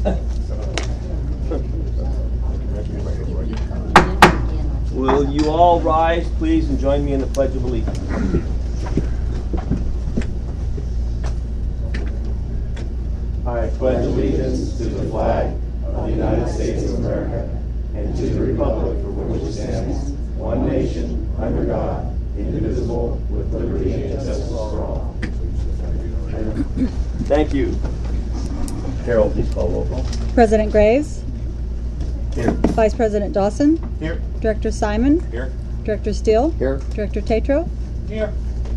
Will you all rise, please, and join me in the Pledge of Allegiance? I pledge allegiance to the flag of the United States of America and to the republic for which it stands, one nation, under God, indivisible, with liberty and justice for all. Thank you. Carol, please call roll call. President Graves. Here. Vice President Dawson. Here. Director Simon. Here. Director Steele. Here. Director Tatro. Here.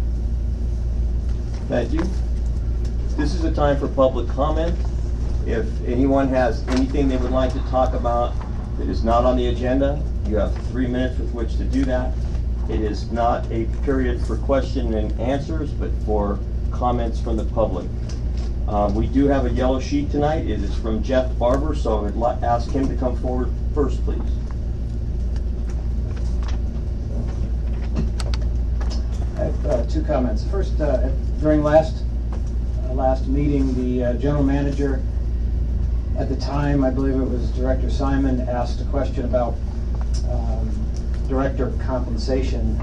Thank you. This is a time for public comment. If anyone has anything they would like to talk about that is not on the agenda, you have 3 minutes with which to do that. It is not a period for question and answers, but for comments from the public. We do have a yellow sheet tonight. It is from Jeff Barber, so I would ask him to come forward first, please. I have two comments. First, during last meeting, the general manager, at the time, I believe it was Director Simon, asked a question about director compensation.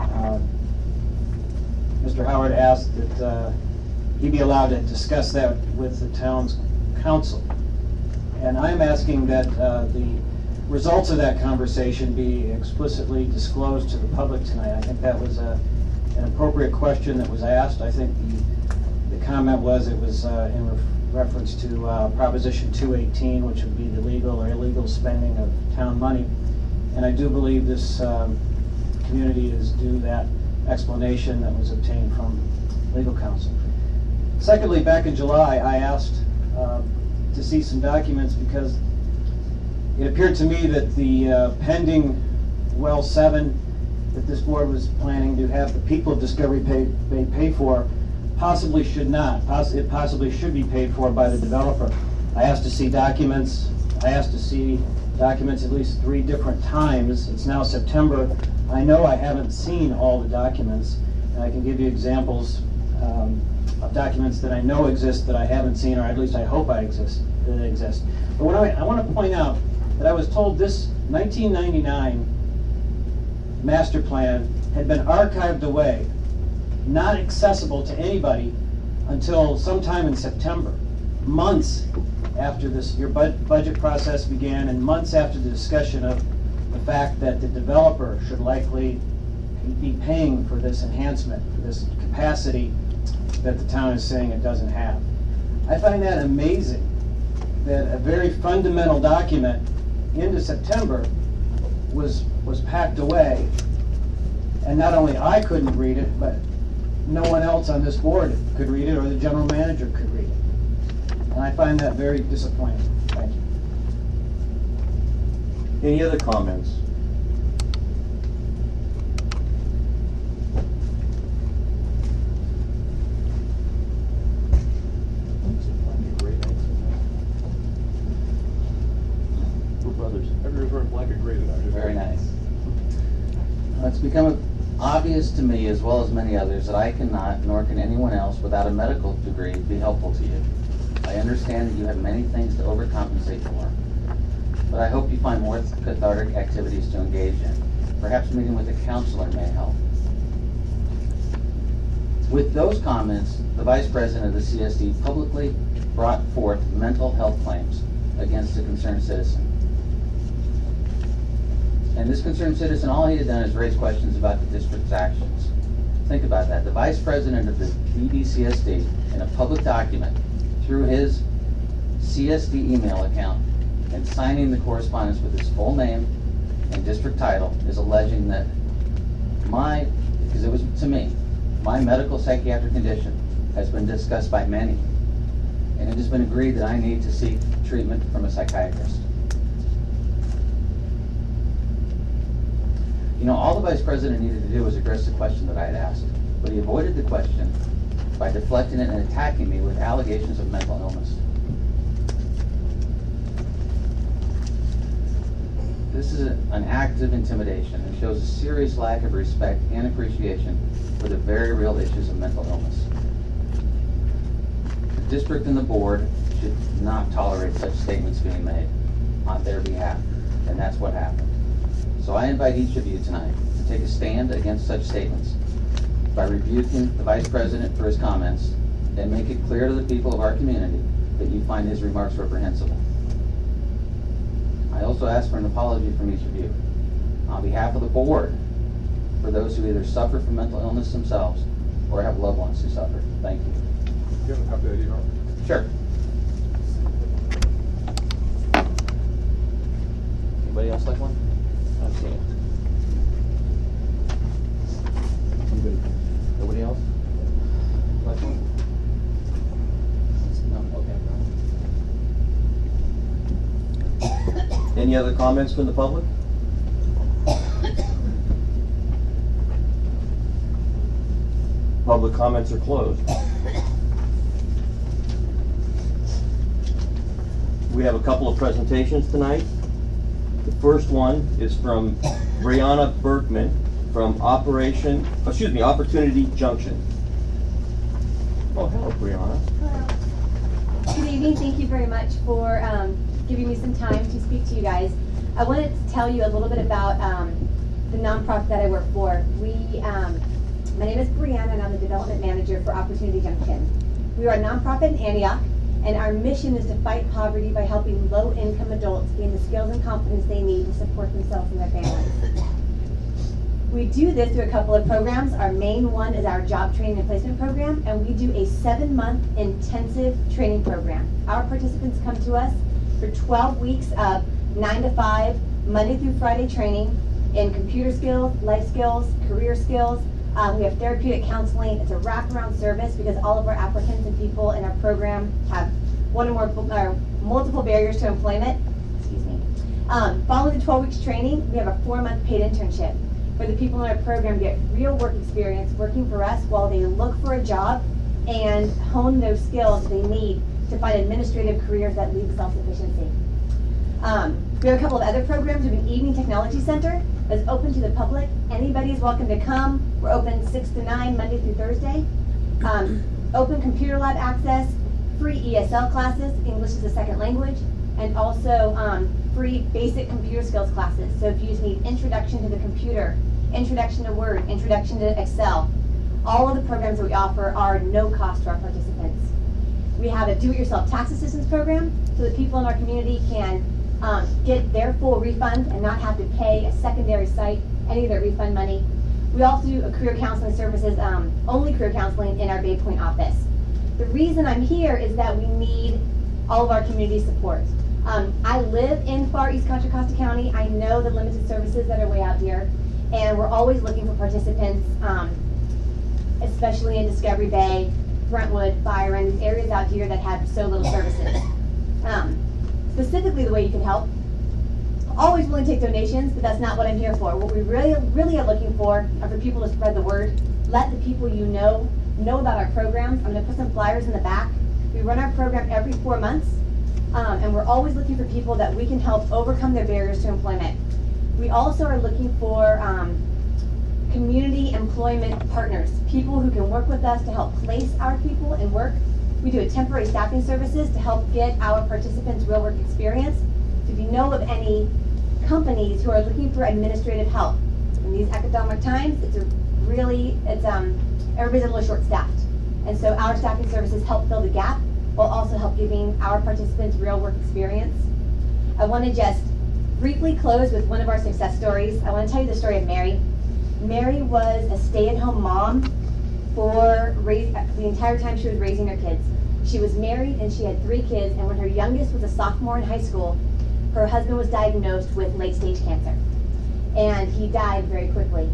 Mr. Howard asked that he be allowed to discuss that with the town's council. And I'm asking that the results of that conversation be explicitly disclosed to the public tonight. I think that was an appropriate question that was asked. I think the comment was it was in reference to Proposition 218, which would be the legal or illegal spending of town money. And I do believe this community is due that explanation that was obtained from legal counsel. Secondly, back in July, I asked to see some documents because it appeared to me that the pending Well 7 that this board was planning to have the people of Discovery Bay pay for possibly should not. It possibly should be paid for by the developer. I asked to see documents. I asked to see documents at least 3 different times. It's now September. I know I haven't seen all the documents, and I can give you examples of documents that I know exist that I haven't seen, or at least I hope that exist. But what I want to point out that I was told this 1999 master plan had been archived away, not accessible to anybody until sometime in September, months after your budget process began and months after the discussion of the fact that the developer should likely be paying for this enhancement, for this capacity that the town is saying it doesn't have. I find that amazing that a very fundamental document into September was packed away, and not only I couldn't read it, but no one else on this board could read it, or the general manager could read it. And I find that very disappointing. Thank you. Any other comments? Very nice. It's become obvious to me, as well as many others, that I cannot, nor can anyone else without a medical degree, be helpful to you. I understand that you have many things to overcompensate for, but I hope you find more cathartic activities to engage in. Perhaps meeting with a counselor may help. With those comments, the Vice President of the CSD publicly brought forth mental health claims against a concerned citizen. And this concerned citizen, all he had done is raise questions about the district's actions. Think about that. The Vice President of the BDCSD, in a public document, through his CSD email account, and signing the correspondence with his full name and district title, is alleging that because it was to me, my medical psychiatric condition has been discussed by many, and it has been agreed that I need to seek treatment from a psychiatrist. You know, all the Vice President needed to do was address the question that I had asked, but he avoided the question by deflecting it and attacking me with allegations of mental illness. This is an act of intimidation and shows a serious lack of respect and appreciation for the very real issues of mental illness. The district and the board should not tolerate such statements being made on their behalf, and that's what happened. So I invite each of you tonight to take a stand against such statements by rebuking the Vice President for his comments and make it clear to the people of our community that you find his remarks reprehensible. I also ask for an apology from each of you on behalf of the board for those who either suffer from mental illness themselves or have loved ones who suffer. Thank you. Do you have a copy of the ID? Sure. Anybody else like one? I've seen it. Nobody else? Like one? No, okay. Any other comments from the public? Public comments are closed. We have a couple of presentations tonight. The first one is from Brianna Berkman from Opportunity Junction. Oh, hello, Brianna. Hello. Good evening. Thank you very much for giving me some time to speak to you guys. I wanted to tell you a little bit about the nonprofit that I work for. My name is Brianna, and I'm the development manager for Opportunity Junction. We are a nonprofit in Antioch, and our mission is to fight poverty by helping low-income adults gain the skills and confidence they need to support themselves and their families. We do this through a couple of programs. Our main one is our job training and placement program, and we do a 7-month intensive training program. Our participants come to us for 12 weeks of 9 to 5, Monday through Friday training in computer skills, life skills, career skills. We have therapeutic counseling. It's a wraparound service because all of our applicants and people in our program have one or more multiple barriers to employment. Excuse me. Following the 12 weeks training, we have a 4-month paid internship where the people in our program get real work experience working for us while they look for a job and hone those skills they need to find administrative careers that lead to self-sufficiency. We have a couple of other programs. We have an evening technology center that's open to the public. Anybody's welcome to come. We're open 6 to 9, Monday through Thursday. Open computer lab access, free ESL classes, English as a second language, and also free basic computer skills classes. So if you just need introduction to the computer, introduction to Word, introduction to Excel, all of the programs that we offer are no cost to our participants. We have a do-it-yourself tax assistance program so that people in our community can get their full refund and not have to pay a secondary site any of their refund money. We also do a career counseling services, only career counseling in our Bay Point office. The reason I'm here is that we need all of our community support. I live in far East Contra Costa County. I know the limited services that are way out here, and we're always looking for participants, especially in Discovery Bay, Brentwood, Byron, these areas out here that have so little services. Specifically, the way you can help. Always willing to take donations, but that's not what I'm here for. What we really are looking for are for people to spread the word. Let the people you know about our programs. I'm going to put some flyers in the back. We run our program every 4 months, and we're always looking for people that we can help overcome their barriers to employment. We also are looking for community employment partners, people who can work with us to help place our people in work. We do a temporary staffing services to help get our participants real work experience. So if you know of any companies who are looking for administrative help in these economic times, everybody's a little short staffed. And so our staffing services help fill the gap while also help giving our participants real work experience. I want to just briefly close with one of our success stories. I want to tell you the story of Mary. Mary was a stay-at-home mom for the entire time she was raising her kids. She was married and she had 3 kids, and when her youngest was a sophomore in high school, her husband was diagnosed with late-stage cancer, and he died very quickly.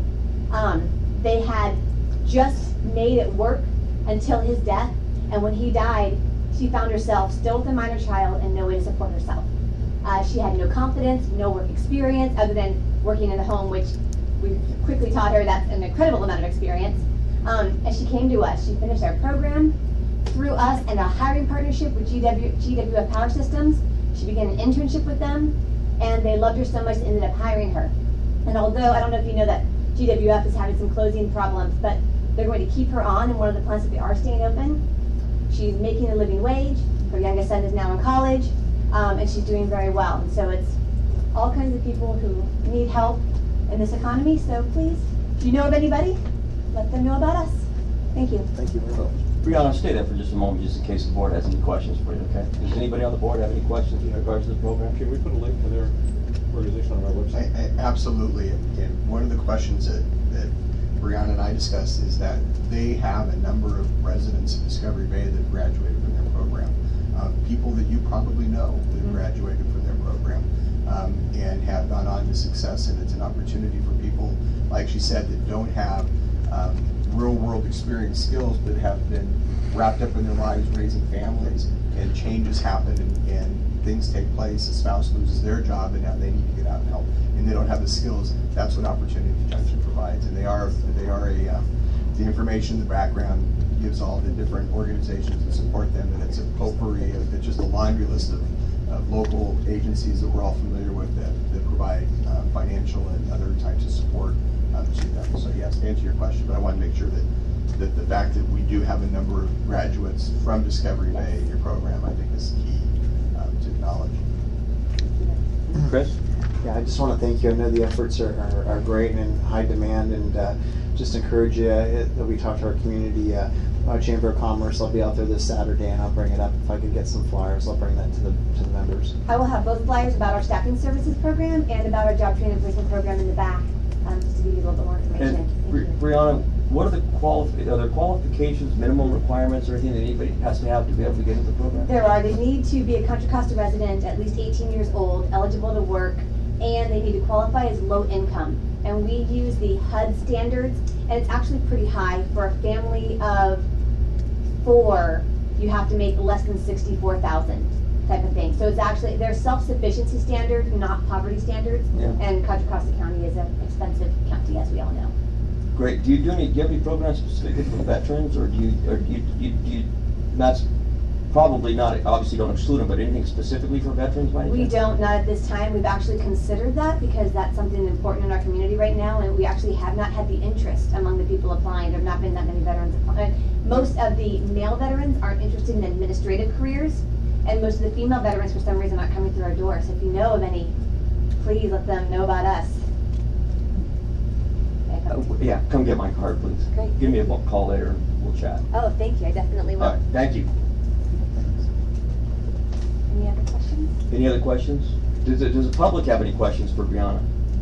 They had just made it work until his death, and when he died, she found herself still with a minor child and no way to support herself. She had no confidence, no work experience other than working in the home, which we quickly taught her that's an incredible amount of experience. And she came to us. She finished our program through us and a hiring partnership with GWF Power Systems. She began an internship with them, and they loved her so much they ended up hiring her. And although, I don't know if you know that GWF is having some closing problems, but they're going to keep her on in one of the plants that they are staying open. She's making a living wage, Her youngest son is now in college, and she's doing very well. And so it's all kinds of people who need help in this economy. So please, if you know of anybody, let them know about us. Thank you. Thank you very much. Brianna, stay there for just a moment, just in case the board has any questions for you, okay? Does anybody on the board have any questions in regards to the program? Can we put a link to their organization on our website? Absolutely, and one of the questions that Brianna and I discussed is that they have a number of residents of Discovery Bay that graduated from their program. People that you probably know that graduated from their program and have gone on to success, and it's an opportunity for people, like she said, that don't have real world experience skills, but have been wrapped up in their lives raising families, and changes happen and things take place. A spouse loses their job and now they need to get out and help, and they don't have the skills. That's what Opportunity Junction provides, and they are the information, the background gives all the different organizations that support them, and it's a potpourri of, it's just a laundry list of local agencies that we're all familiar with that provide financial and other types of support to them. So yes, to answer your question, but I want to make sure that the fact that we do have a number of graduates from Discovery Bay in your program, I think is key to acknowledge. Chris? Yeah, I just want to thank you. I know the efforts are great and in high demand, and just encourage you that we talk to our community. Chamber of Commerce, I'll be out there this Saturday, and I'll bring it up. If I could get some flyers, I'll bring that to the members. I will have both flyers about our staffing services program and about our job training placement program in the back, just to give you a little bit more information. And Brianna, what are are there qualifications, minimum requirements, or anything that anybody has to have to be able to get into the program? There are. They need to be a Contra Costa resident, at least 18 years old, eligible to work, and they need to qualify as low income. And we use the HUD standards, and it's actually pretty high. For a family of 4, you have to make less than $64,000 type of thing. So it's actually, they're self-sufficiency standards, not poverty standards. Yeah. And Contra Costa County is an expensive county, as we all know. Great. Do you have any programs specifically for veterans, or do you that's probably not, obviously don't exclude them, but anything specifically for veterans by any chance? We don't, not at this time. We've actually considered that because that's something important in our community right now, and we actually have not had the interest among the people applying. There have not been that many veterans applying. Most of the male veterans aren't interested in administrative careers, and most of the female veterans for some reason aren't coming through our door. So if you know of any, please let them know about us. Yeah, come get my card, please. Great. Give me a call later and we'll chat. Oh, thank you. I definitely will. All right, thank you. Any other questions? Any other questions? Does the public have any questions for Brianna?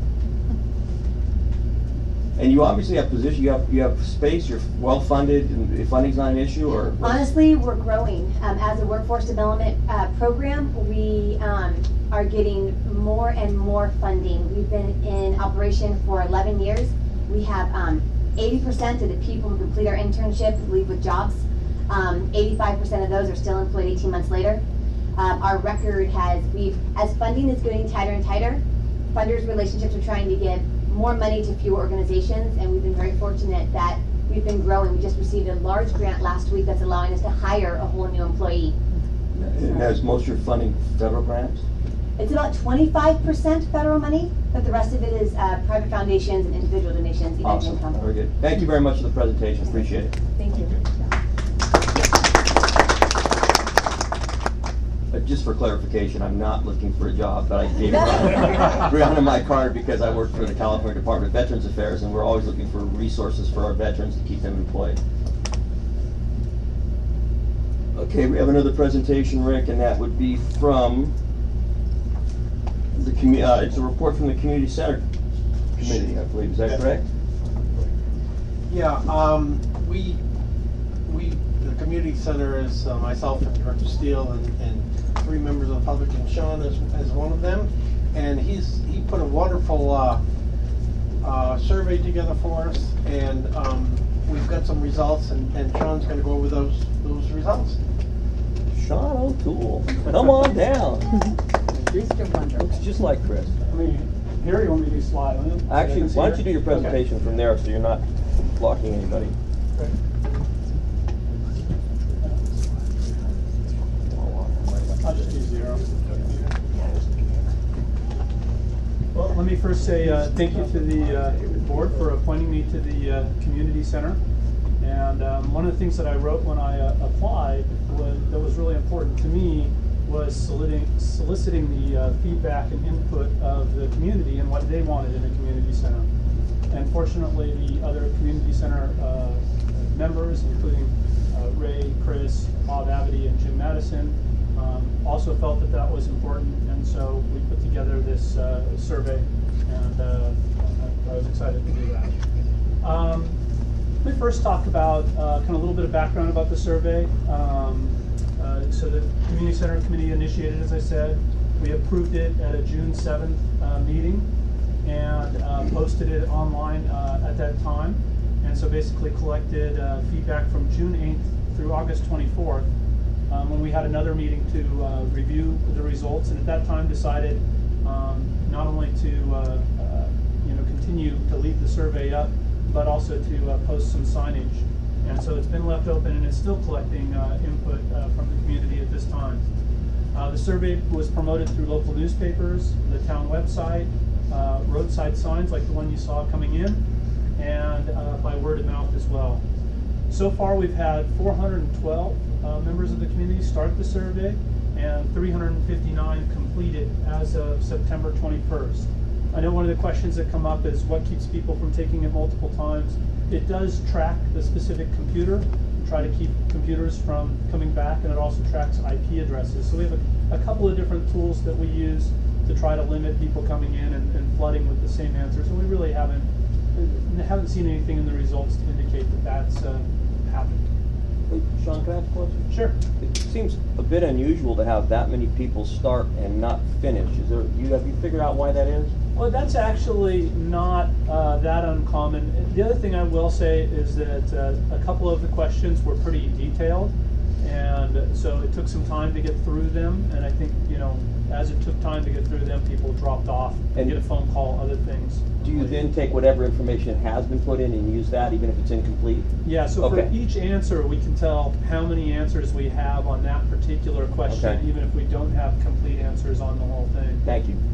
And you obviously have position, you have space, you're well funded, and funding's not an issue, or? Honestly, we're growing. As a workforce development program, we are getting more and more funding. We've been in operation for 11 years. We have 80% of the people who complete our internship leave with jobs. 85% of those are still employed 18 months later. Our record has, as funding is getting tighter and tighter, funders' relationships are trying to give more money to fewer organizations, and we've been very fortunate that we've been growing. We just received a large grant last week that's allowing us to hire a whole new employee. And has most of your funding federal grants? It's about 25% federal money, but the rest of it is private foundations and individual donations. Awesome. Very good. Thank you very much for the presentation. Appreciate it. Thank you. Just for clarification, I'm not looking for a job, but I gave Brianna my card because I work for the California Department of Veterans Affairs, and we're always looking for resources for our veterans to keep them employed. Okay, we have another presentation, Rick, and that would be from the it's a report from the Community Center Committee, I believe. Is that correct? Yeah, the Community Center is myself and Director Steele and 3 members of the public, and Sean as one of them. And he put a wonderful survey together for us, and we've got some results, and Sean's going to go over those results. Sean O'Toole, come on down. Looks just like Chris. I mean, here you want me to do slide? Actually, why don't you do your presentation from there so you're not blocking anybody. Right. I'll just do 0. Well, let me first say thank you to the board for appointing me to the Community Center. And one of the things that I wrote when I applied was really important to me was soliciting the feedback and input of the community and what they wanted in a community center. And fortunately, the other community center members, including Ray, Chris, Bob Abity, and Jim Madison, also felt that that was important, and so we put together this survey, and I was excited to do that. Let me first talk about kind of a little bit of background about the survey. So the Community Center Committee initiated, as I said. We approved it at a June 7th meeting and posted it online at that time. And so basically collected feedback from June 8th through August 24th when we had another meeting to review the results, and at that time decided not only to continue to leave the survey up, but also to post some signage. And so it's been left open, and it's still collecting input from the community at this time. The survey was promoted through local newspapers, the town website, roadside signs like the one you saw coming in, and by word of mouth as well. So far we've had 412 members of the community start the survey and 359 completed as of September 21st. I know one of the questions that come up is what keeps people from taking it multiple times. It does track the specific computer, try to keep computers from coming back, and it also tracks IP addresses. So we have a couple of different tools that we use to try to limit people coming in and flooding with the same answers, and we really haven't seen anything in the results to indicate that that's happened. Hey, Sean, can I ask a question? Sure. It seems a bit unusual to have that many people start and not finish. Have you figured out why that is? Well, that's actually not that uncommon. The other thing I will say is that a couple of the questions were pretty detailed, and so it took some time to get through them, and I think, as it took time to get through them, people dropped off and get a phone call, other things. Do you then take whatever information has been put in and use that, even if it's incomplete? Yeah, so for each answer, we can tell how many answers we have on that particular question, even if we don't have complete answers on the whole thing. Thank you.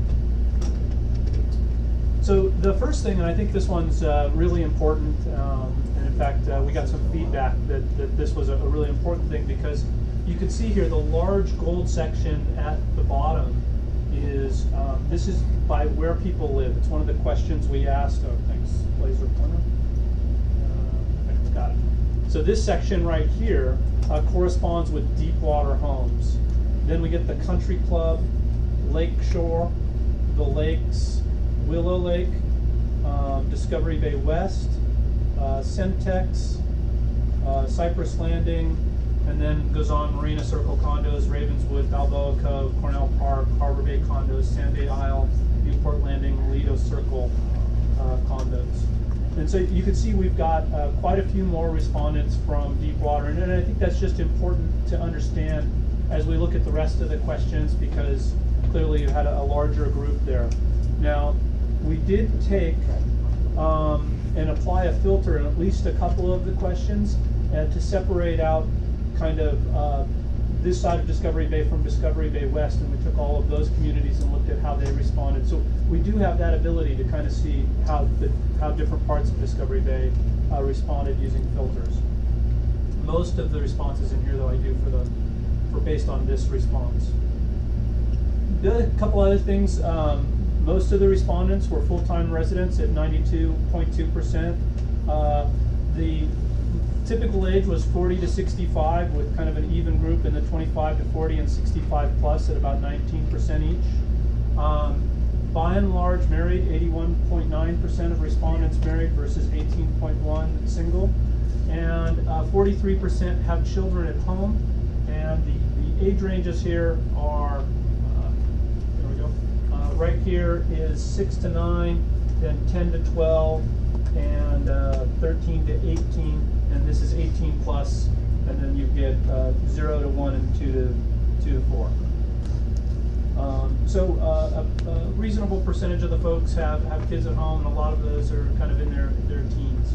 So the first thing, and I think this one's really important, and in fact, we got some feedback that this was a really important thing, because you can see here the large gold section at the bottom is, this is by where people live. It's one of the questions we asked. Oh, thanks, laser pointer. Got it. So this section right here corresponds with Deepwater homes. Then we get the Country Club, Lake Shore, the lakes, Willow Lake, Discovery Bay West, Centex, Cypress Landing, and then goes on Marina Circle condos, Ravenswood, Balboa Cove, Cornell Park, Harbor Bay condos, Sandbay Isle, Newport Landing, Lido Circle condos. And so you can see we've got quite a few more respondents from Deepwater, and I think that's just important to understand as we look at the rest of the questions, because clearly you had a larger group there. Now, we did take and apply a filter in at least a couple of the questions to separate out kind of this side of Discovery Bay from Discovery Bay West, and we took all of those communities and looked at how they responded. So we do have that ability to kind of see how different parts of Discovery Bay responded using filters. Most of the responses in here, though, I do for based on this response. The other couple other things. Most of the respondents were full-time residents at 92.2%. The typical age was 40 to 65, with kind of an even group in the 25 to 40 and 65 plus at about 19% each. By and large, married, 81.9% of respondents married versus 18.1% single. And 43% have children at home. And the age ranges here are, right here is 6 to 9, then 10 to 12, and 13 to 18, and this is 18 plus, and then you get 0 to 1 and 2 to 4. So a reasonable percentage of the folks have kids at home, and a lot of those are kind of in their teens.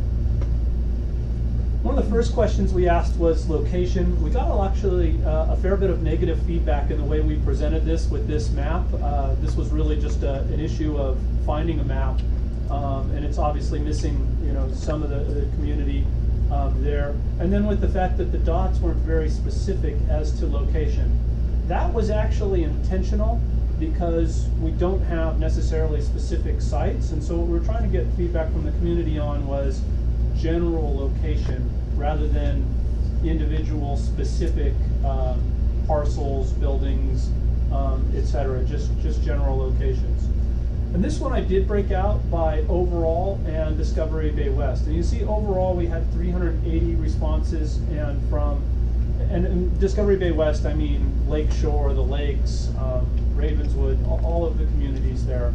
One of the first questions we asked was location. We got actually a fair bit of negative feedback in the way we presented this with this map. This was really just an issue of finding a map, and it's obviously missing, some of the community there. And then with the fact that the dots weren't very specific as to location. That was actually intentional because we don't have necessarily specific sites. And so what we were trying to get feedback from the community on was general location rather than individual specific parcels, buildings, etc. Just general locations. And this one I did break out by overall and Discovery Bay West. And you see overall we had 380 responses, and from and Discovery Bay West I mean Lake Shore, the lakes, Ravenswood, all of the communities there.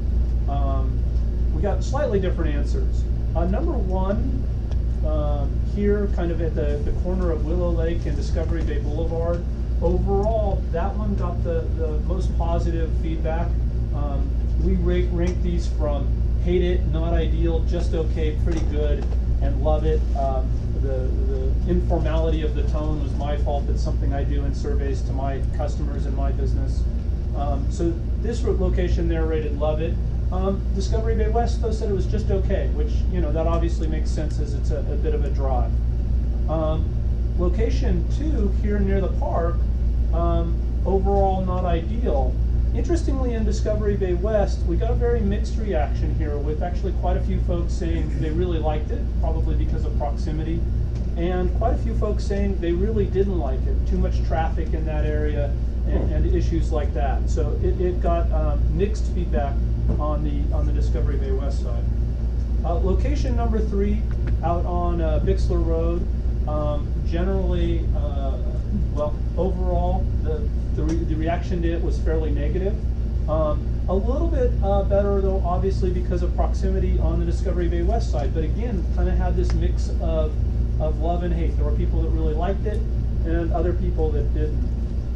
We got slightly different answers. Number one, here kind of at the corner of Willow Lake and Discovery Bay Boulevard, overall that one got the most positive feedback. We rank these from hate it, not ideal, just okay, pretty good, and love it. The informality of the tone was my fault. It's something I do in surveys to my customers in my business. So this location there rated love it. Discovery Bay West though said it was just okay, which that obviously makes sense as it's a bit of a drive. Location 2 here near the park, overall not ideal. Interestingly, in Discovery Bay West, we got a very mixed reaction here with actually quite a few folks saying they really liked it, probably because of proximity, and quite a few folks saying they really didn't like it, too much traffic in that area and issues like that. So it got mixed feedback on the Discovery Bay West side. Location number 3, out on Bixler Road, generally, well, overall, the reaction to it was fairly negative. A little bit better, though, obviously, because of proximity on the Discovery Bay West side. But again, kind of had this mix of love and hate. There were people that really liked it and other people that didn't.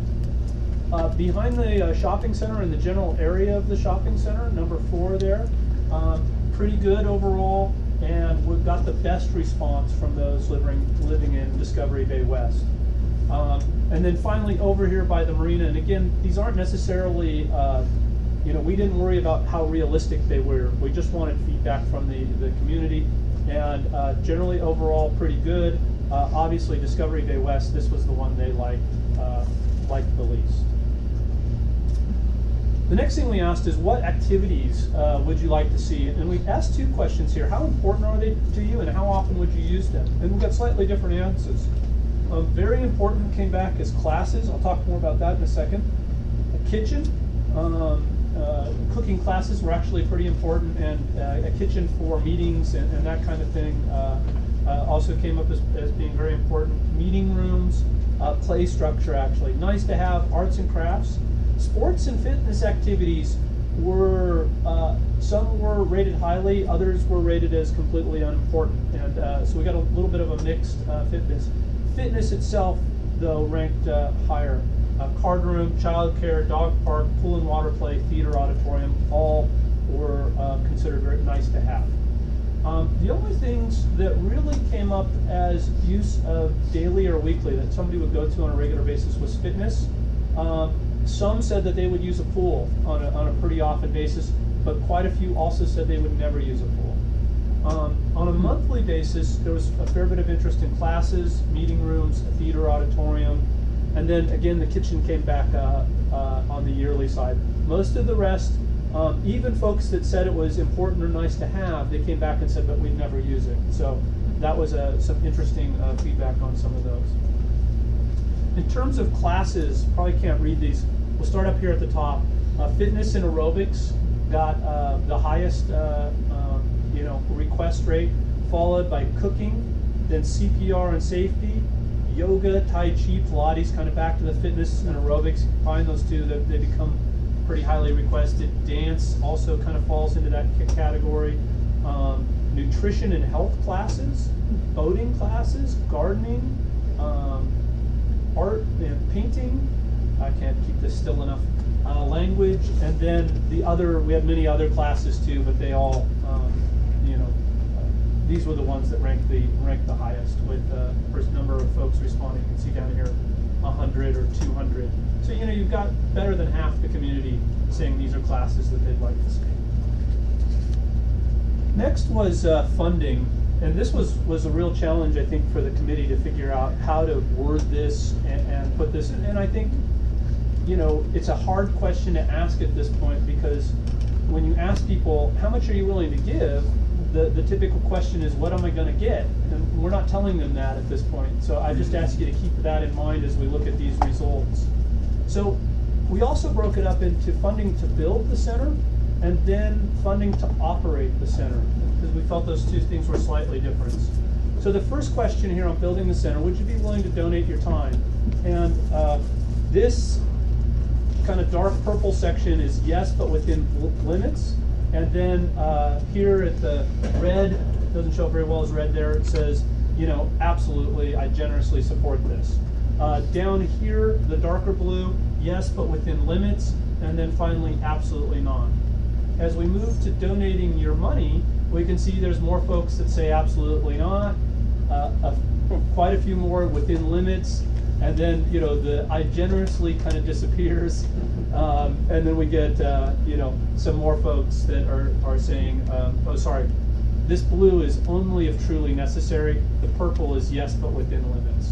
Behind the shopping center, in the general area of the shopping center, number 4 there, pretty good overall, and we've got the best response from those living in Discovery Bay West. And then finally over here by the marina, and again, these aren't necessarily, we didn't worry about how realistic they were. We just wanted feedback from the community, and generally overall pretty good. Obviously Discovery Bay West, this was the one they liked the least. The next thing we asked is, what activities would you like to see? And we asked 2 questions here. How important are they to you, and how often would you use them? And we got slightly different answers. Very important came back as classes. I'll talk more about that in a second. A kitchen. Cooking classes were actually pretty important, and a kitchen for meetings and that kind of thing also came up as being very important. Meeting rooms, play structure actually. Nice to have. Arts and crafts. Sports and fitness activities were, some were rated highly, others were rated as completely unimportant. And so we got a little bit of a mixed fitness. Fitness itself, though, ranked higher. Card room, childcare, dog park, pool and water play, theater, auditorium, all were considered very nice to have. The only things that really came up as use of daily or weekly that somebody would go to on a regular basis was fitness. Some said that they would use a pool on a pretty often basis, but quite a few also said they would never use a pool. On a monthly basis, there was a fair bit of interest in classes, meeting rooms, a theater, auditorium, and then again the kitchen came back on the yearly side. Most of the rest, even folks that said it was important or nice to have, they came back and said, but we'd never use it. So that was some interesting feedback on some of those. In terms of classes, probably can't read these. We'll start up here at the top. Fitness and aerobics got the highest request rate, followed by cooking, then CPR and safety, yoga, Tai Chi, Pilates, kind of back to the fitness and aerobics. You find those two, they become pretty highly requested. Dance also kind of falls into that category. Nutrition and health classes, boating classes, gardening, art and painting. I can't keep this still enough. Language, and then we had many other classes too, but they all, these were the ones that ranked the highest with the first number of folks responding. You can see down here 100 or 200. So you've got better than half the community saying these are classes that they'd like to see. Next was funding. And this was a real challenge, I think, for the committee to figure out how to word this and put this in. And I think, it's a hard question to ask at this point, because when you ask people, how much are you willing to give? The typical question is, what am I going to get? And we're not telling them that at this point. So I just ask you to keep that in mind as we look at these results. So we also broke it up into funding to build the center and then funding to operate the center, because we felt those two things were slightly different. So the first question here on building the center, would you be willing to donate your time? And this kind of dark purple section is yes, but within limits. And then here at the red, doesn't show up very well as red there, it says, absolutely, I generously support this. Down here, the darker blue, yes, but within limits. And then finally, absolutely not. As we move to donating your money, we can see there's more folks that say absolutely not, quite a few more within limits, and then the I generously kind of disappears, and then we get some more folks that are saying, oh sorry, this blue is only if truly necessary. The purple is yes, but within limits.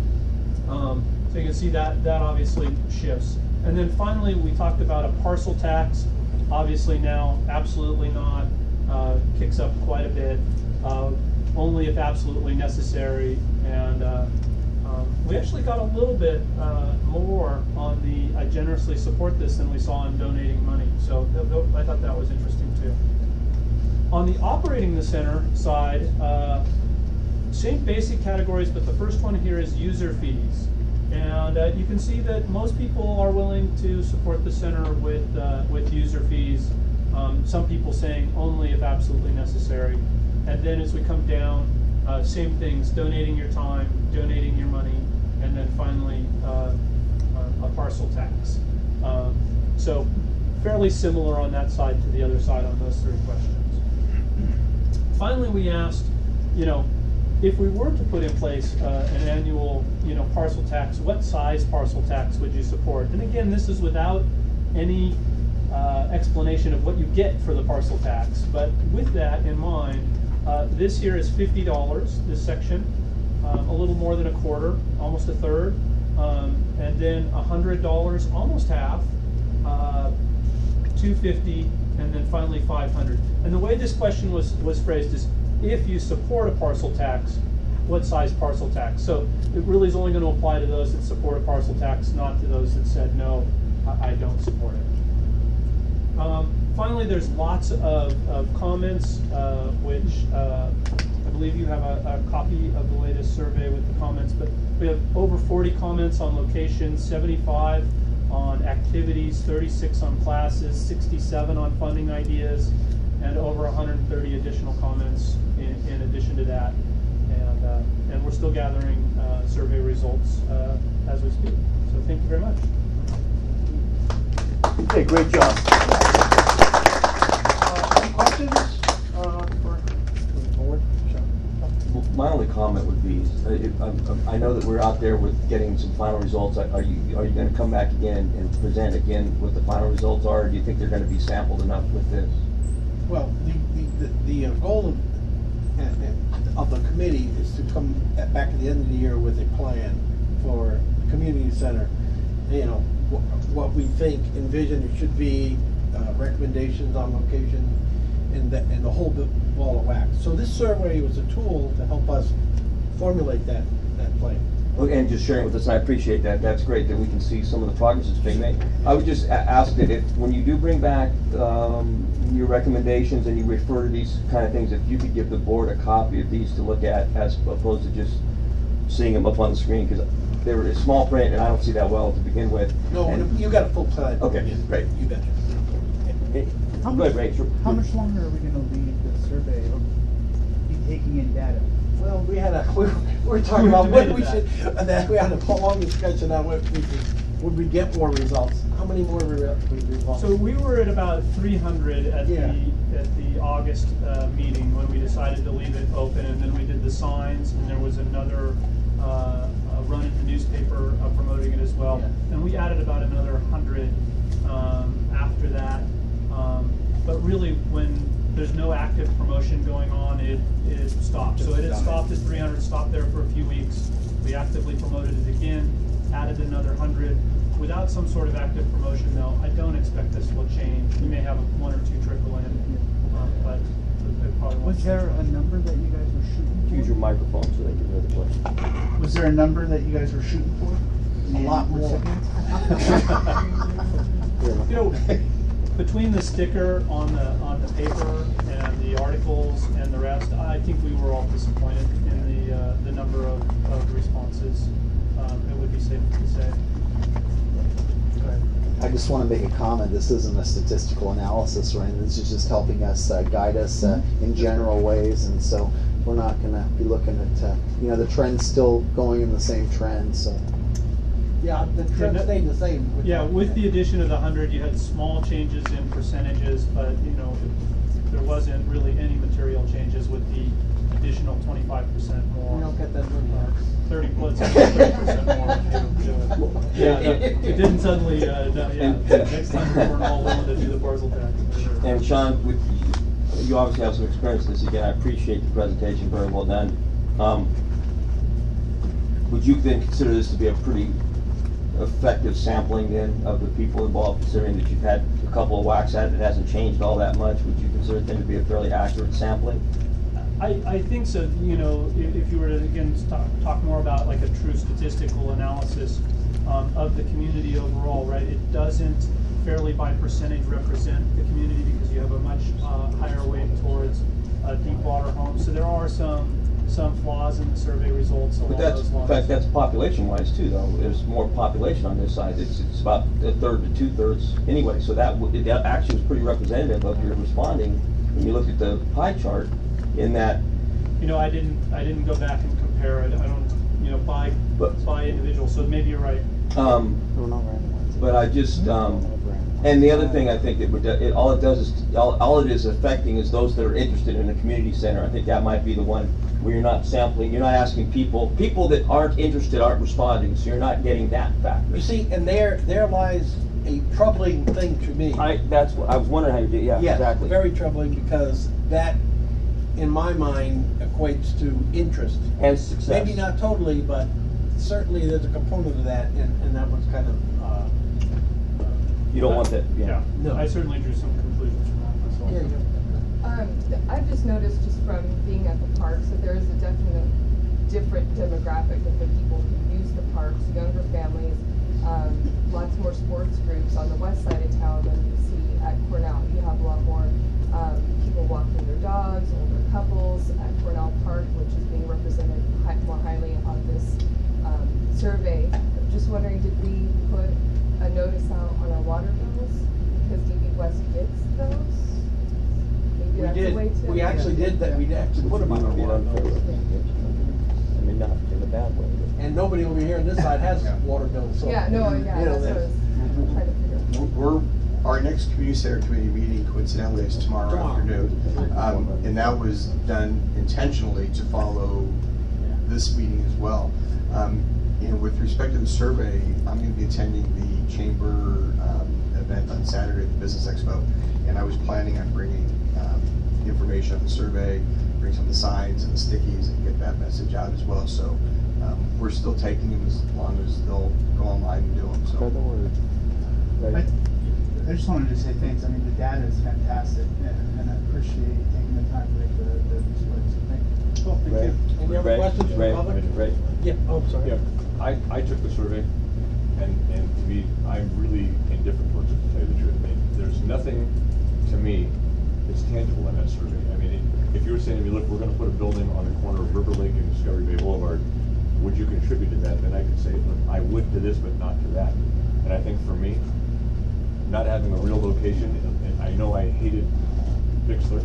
So you can see that obviously shifts. And then finally, we talked about a parcel tax. Obviously now, absolutely not, kicks up quite a bit, only if absolutely necessary. And we actually got a little bit more on the I generously support this than we saw in donating money. So I thought that was interesting too. On the operating the center side, same basic categories, but the first one here is user fees. And you can see that most people are willing to support the center with user fees. Some people saying only if absolutely necessary. And then as we come down, same things, donating your time, donating your money, and then finally a parcel tax. So fairly similar on that side to the other side on those three questions. Finally, we asked, if we were to put in place an annual, parcel tax, what size parcel tax would you support? And again, this is without any explanation of what you get for the parcel tax. But with that in mind, this here is $50, this section, a little more than a quarter, almost a third, and then $100, almost half, $250, and then finally $500. And the way this question was phrased is, if you support a parcel tax, what size parcel tax? So it really is only going to apply to those that support a parcel tax, not to those that said, no, I don't support it. Finally, there's lots of comments, which I believe you have a copy of the latest survey with the comments, but we have over 40 comments on locations, 75 on activities, 36 on classes, 67 on funding ideas, and over 130 additional comments in addition to that. And we're still gathering survey results as we speak. So thank you very much. Okay, great job. Any questions for moving forward? Sure. My only comment would be, I know that we're out there with getting some final results. Are you going to come back again and present again what the final results are? Or do you think they're going to be sampled enough with this? Well, the goal of the committee is to come back at the end of the year with a plan for the community center. What we think, envision it should be, recommendations on location, and the whole ball of wax. So this survey was a tool to help us formulate that plan. And just sharing with us, I appreciate that. That's great that we can see some of the progress that's being made. I would just ask that if, when you do bring back your recommendations and you refer to these kind of things, if you could give the board a copy of these to look at as opposed to just seeing them up on the screen, because they were in small print and I don't see that well to begin with. No, you got a full plan. Okay, great. You betcha. Go ahead, Rachel. How much longer are we going to leave the survey or be taking in data? Well, we were talking about what we should, and then we had a long discussion on what would we get more results? How many more results? So we were at about 300 at the August meeting when we decided to leave it open, and then we did the signs, and there was another run in the newspaper promoting it as well, and we added about another 100 after that. But really, when there's no active promotion going on. It stopped. So it had stopped at 300, stopped there for a few weeks. We actively promoted it again, added another 100. Without some sort of active promotion, though, I don't expect this will change. We may have one or two trickle in, but it probably won't. Was there a number that you guys were shooting for? Use your microphone so they can hear the question. Was there a number that you guys were shooting for? A lot more. You know, between the sticker on the paper and the articles and the rest, I think we were all disappointed in the number of responses. It would be safe to say. I just want to make a comment. This isn't a statistical analysis or anything. This is just helping us guide us in general ways, and so we're not going to be looking at the trend's still going in the same trend. So Yeah, the trend stayed the same. With the addition of the 100, you had small changes in percentages, but there wasn't really any material changes with the additional 25% more. We don't get that many marks. 30% more. Yeah, it didn't suddenly. Next time we're all willing to do the parcel tax. And Sean, you obviously have some experience in this. Again, I appreciate the presentation, very well done. Would you then consider this to be a pretty effective sampling then of the people involved, considering that you've had a couple of whacks at it, it hasn't changed all that much? Would you consider it then to be a fairly accurate sampling? I think so. If you were to again talk more about like a true statistical analysis of the community overall, right? It doesn't fairly by percentage represent the community because you have a much higher weight towards deep water homes. So there are some flaws in the survey results along those lines. In fact, that's population-wise too, though. There's more population on this side. It's about a third to two-thirds anyway. So that actually was pretty representative of your responding when you looked at the pie chart. In that, I didn't go back and compare. I don't, by individual. So maybe you're right. But I just, and the other thing I think all it is affecting is those that are interested in the community center. I think that might be the one where you're not sampling, you're not asking people that aren't interested aren't responding, so you're not getting that factor. You see, and there lies a troubling thing to me. I was wondering how you did. Yeah, exactly. Very troubling because that, in my mind, equates to interest and success. Maybe not totally, but certainly there's a component of that, and that was kind of. You don't want that. Yeah. No. I certainly drew some conclusions from that myself. Yeah, yeah. I've just noticed just from being at the parks that there is a definite different demographic of the people who use the parks, younger families, lots more sports groups on the west side of town than you see at Cornell. You have a lot more people walking their dogs, older couples at Cornell Park, which is being represented more highly on this survey. I'm just wondering, did we put a notice out on our water bills because DB West gets those? Maybe We that's a way did. to. We actually did that. We actually put them on our water bills. I mean, not in a bad way. And nobody over here on this side has water bills. So Yeah, no, yeah, you know, that's what I was trying to figure out. Our next community center committee meeting coincidentally is tomorrow afternoon. And that was done intentionally to follow this meeting as well. And with respect to the survey, I'm going to be attending the chamber event on Saturday at the Business Expo. And I was planning on bringing information on the survey, bring some of the signs and the stickies and get that message out as well. So we're still taking them as long as they'll go online and do them. So. Spread the word. Right. I just wanted to say thanks. I mean, the data is fantastic, and I appreciate you taking the time to make the display. So thank you. Well, thank you. Any other questions from the public? Right. Yeah. Oh, sorry. Yeah, I took the survey, and to me, I'm really indifferent towards it, to tell you the truth. I mean, there's nothing to me that's tangible in that survey. I mean, if you were saying to me, look, we're going to put a building on the corner of River Lake and Discovery Bay Boulevard, would you contribute to that? Then I could say, look, I would to this, but not to that. And I think for me, not having a real location, and I know I hated Bixler.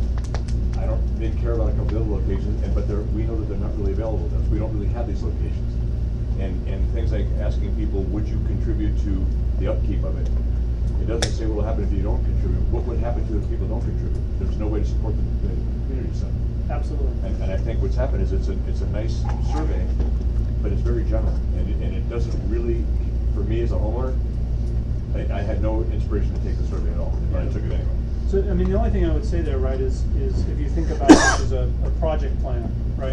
Didn't care about a couple of other locations, but we know that they're not really available to us. We don't really have these locations. And things like asking people, would you contribute to the upkeep of it? It doesn't say what will happen if you don't contribute. What would happen to if people don't contribute? There's no way to support the community center. Absolutely. And I think what's happened is it's a nice survey, but it's very general, and it doesn't really, for me as a homeowner, I had no inspiration to take the survey at all, but I took it anyway. So, I mean, the only thing I would say there, right, is if you think about this as a project plan, right?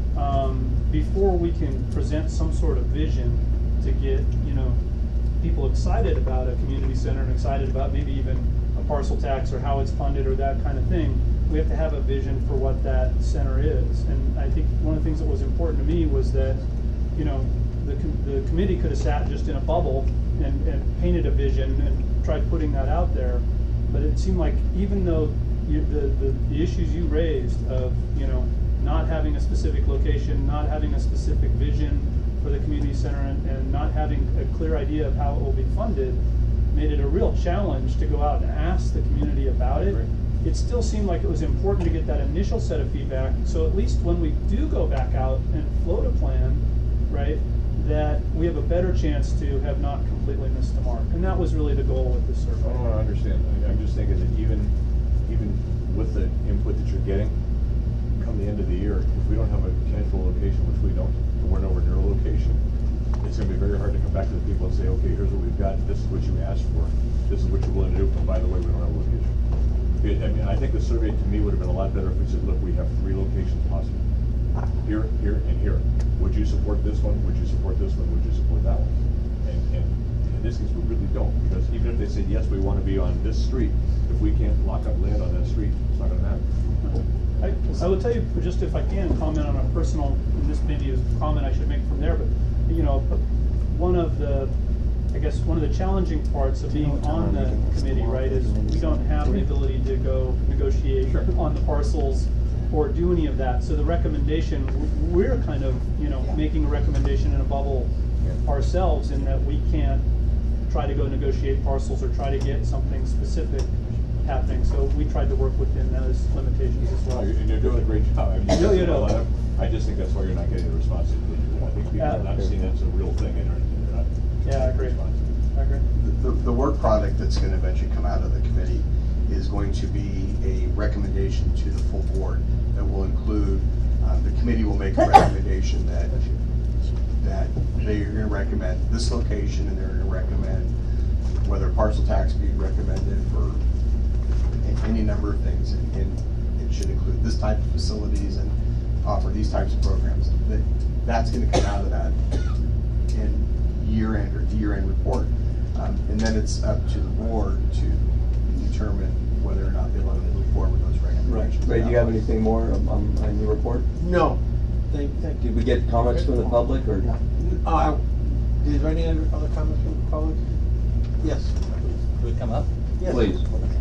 Before we can present some sort of vision to get, people excited about a community center and excited about maybe even a parcel tax or how it's funded or that kind of thing, we have to have a vision for what that center is. And I think one of the things that was important to me was that, the committee could have sat just in a bubble and painted a vision and tried putting that out there. But it seemed like even though the issues you raised of, not having a specific location, not having a specific vision for the community center, and not having a clear idea of how it will be funded, made it a real challenge to go out and ask the community about it. It still seemed like it was important to get that initial set of feedback, so at least when we do go back out and float a plan, right, that we have a better chance to have not completely missed the mark. And that was really the goal with this survey. Oh, I understand. I'm just thinking that even with the input that you're getting, come the end of the year, if we don't have a tangible location, which we don't, and we're nowhere near a location, it's going to be very hard to come back to the people and say, okay, here's what we've got, this is what you asked for, this is what you're willing to do, and by the way, we don't have a location. I think the survey to me would have been a lot better if we said, look, we have 3 locations possible. Here, here, and here. Would you support this one? Would you support this one? Would you support that one? And in this case, we really don't, because even if they said, yes, we want to be on this street, if we can't lock up land on that street, it's not going to matter. I will tell you, just if I can, comment on a personal, and this maybe is a comment I should make from there, but, one of the challenging parts of being on the committee, right, is we don't have the ability to go negotiate on the parcels or do any of that. So the recommendation, we're kind of, making a recommendation in a bubble ourselves, in that we can't try to go negotiate parcels or try to get something specific happening. So we tried to work within those limitations as well. And you're doing a great job. I mean, you know. I just think that's why you're not getting the response that you need. I think people are not seeing it as a real thing, and they're not. Yeah, I agree. I agree. The work product that's going to eventually come out of the committee is going to be a recommendation to the full board that will include, the committee will make a recommendation that they're going to recommend this location, and they're going to recommend whether parcel tax be recommended for any number of things, and it should include this type of facilities and offer these types of programs. That's going to come out of that in year-end report, and then it's up to the board to determine whether or not they want to move forward with those recommendations. Ray, do you have anything more on your report? No. Thank you. Did we get comments from the public, or? Is there any other comments from the public? Yes. Could we come up? Yes. Please.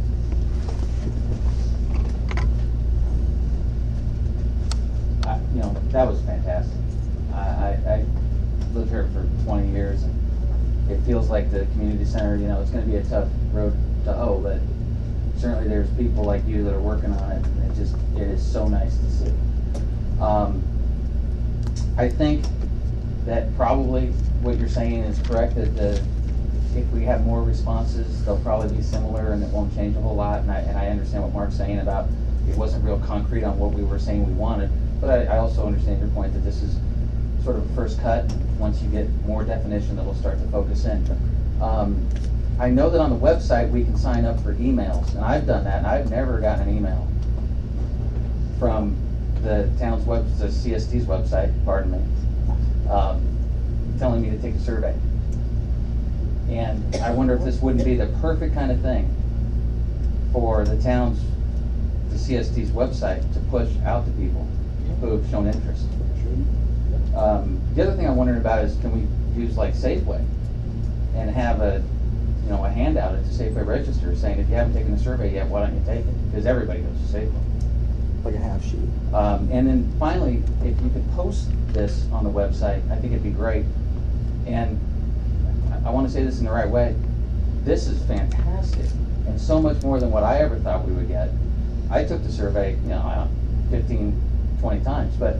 That was fantastic. I lived here for 20 years, and it feels like the community center, it's going to be a tough road to hoe, but certainly there's people like you that are working on it, and it is so nice to see. I think that probably what you're saying is correct, that if we have more responses, they'll probably be similar and it won't change a whole lot, and I understand what Mark's saying about it wasn't real concrete on what we were saying we wanted, but I also understand your point that this is sort of a first cut. Once you get more definition, that we'll start to focus in. I know that on the website we can sign up for emails, and I've done that, and I've never gotten an email from the town's the CSD's website, pardon me, telling me to take a survey. And I wonder if this wouldn't be the perfect kind of thing for the CSD's website to push out to people who have shown interest. The other thing I'm wondering about is, can we use like Safeway and have a handout at the Safeway register saying, if you haven't taken the survey yet, why don't you take it? Because everybody goes to Safeway. Like a half sheet. And then finally, if you could post this on the website, I think it'd be great. And I want to say this in the right way. This is fantastic, and so much more than what I ever thought we would get. I took the survey, 15, 20 times, but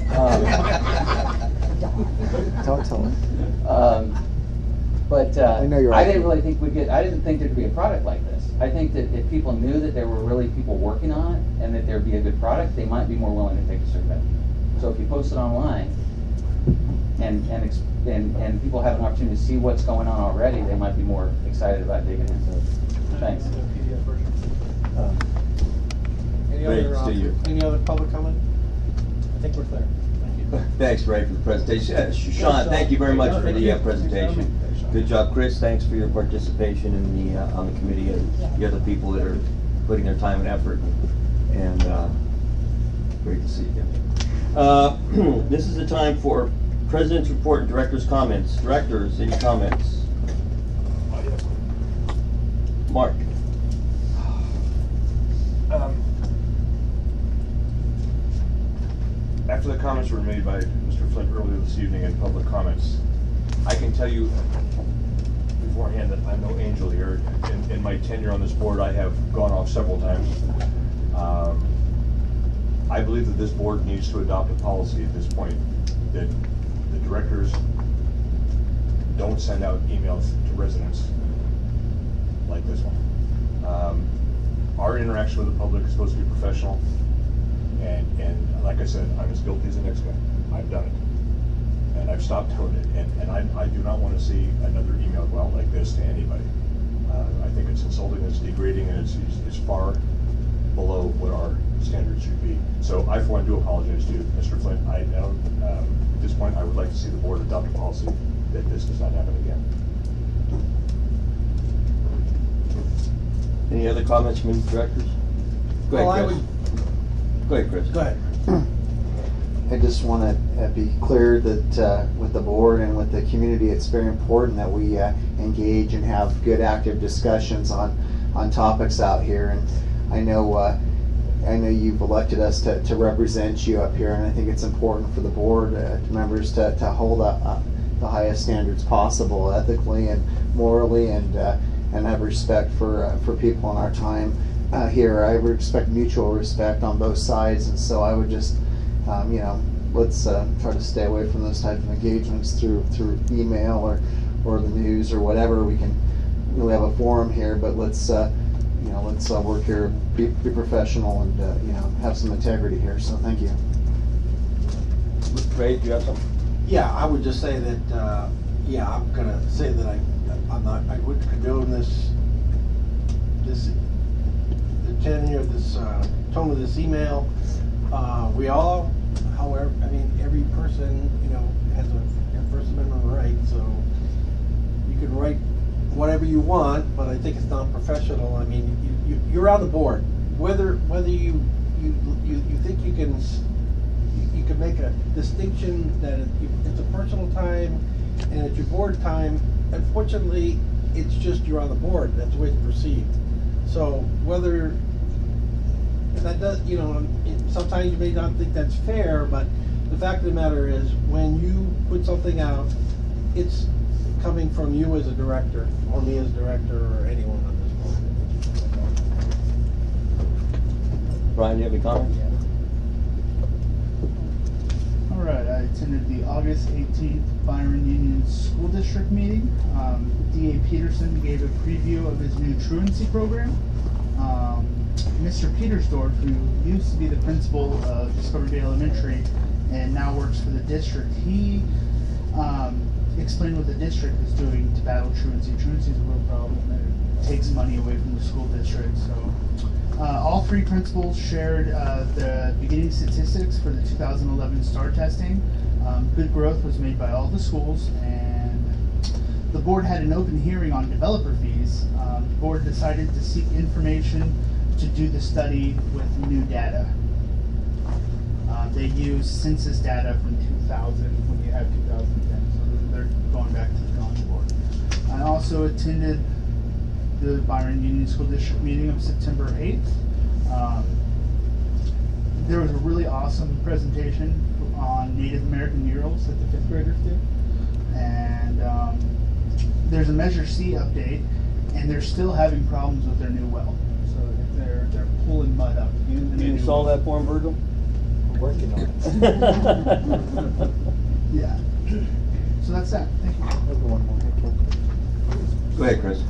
Don't tell me. I know you're I right. didn't really think I didn't think there'd be a product like this. I think that if people knew that there were really people working on it and that there'd be a good product, they might be more willing to take a survey. So if you post it online and people have an opportunity to see what's going on already, they might be more excited about digging into it. Thanks. there, still you. any other public comment? I think we're clear. Thank you. Thanks, Ray, for the presentation. Sean, thank you very much for the presentation. Good job, Chris. Thanks for your participation in the on the committee and the other people that are putting their time and effort. And great to see you. This is the time for President's report and Director's comments. Directors, any comments? Mark. After the comments were made by Mr. Flint earlier this evening in public comments, I can tell you beforehand that I'm no angel here. In my tenure on this board, I have gone off several times. I believe that this board needs to adopt a policy at this point that the directors don't send out emails to residents like this one. Our interaction with the public is supposed to be professional, and like I said, I'm as guilty as the next guy. I've done it, and I've stopped doing it, and I do not want to see another email go out like this to anybody. I think it's insulting, it's degrading, and it's far below what our standards should be. So I, for one, do apologize to you, Mr. Flint. At this point, I would like to see the board adopt a policy that this does not happen again. Any other comments from any directors? Go ahead, Chris. Go ahead, Chris. Go ahead. I just want to be clear that with the board and with the community, it's very important that we engage and have good, active discussions on topics out here. And I know you've elected us to represent you up here, and I think it's important for the board members to hold up the highest standards possible, ethically and morally, and have respect for people in our time here. I expect mutual respect on both sides, and so I would just, let's try to stay away from those type of engagements through email or the news or whatever. We have a forum here, but let's work here, be professional, and have some integrity here. So thank you. Ray, do you have something? Yeah, I would just say that, I'm gonna say that I would condone the tenure, this tone of this email. We all, however, every person, has a First Amendment right, so you can write whatever you want, but I think it's not professional. You're on the board. Whether you think you can make a distinction that it's a personal time and it's your board time. Unfortunately, it's just you're on the board. That's the way it's perceived. So whether that does, sometimes you may not think that's fair, but the fact of the matter is, when you put something out, it's coming from you as a director, or me as director, or anyone on this board. Brian, do you have any comments? All right, I attended the August 18th Byron Union School District meeting. D.A. Peterson gave a preview of his new truancy program. Mr. Petersdorf, who used to be the principal of Discovery Bay Elementary and now works for the district, he explained what the district is doing to battle truancy. Truancy is a real problem, and it takes money away from the school district. So all three principals shared the beginning statistics for the 2011 STAR testing. Good growth was made by all the schools, and the board had an open hearing on developer fees. The board decided to seek information to do the study with new data. They used census data from 2000 when you had 2010, so they're going back to the drawing board. I also attended the Byron Union School District meeting of September 8th. There was a really awesome presentation on Native American murals that the 5th graders did. And there's a Measure C update, and they're still having problems with their new well. So they're pulling mud up. You install that for him, Virgil? We're working on it. Yeah. So that's that. Thank you. Go ahead, Chris.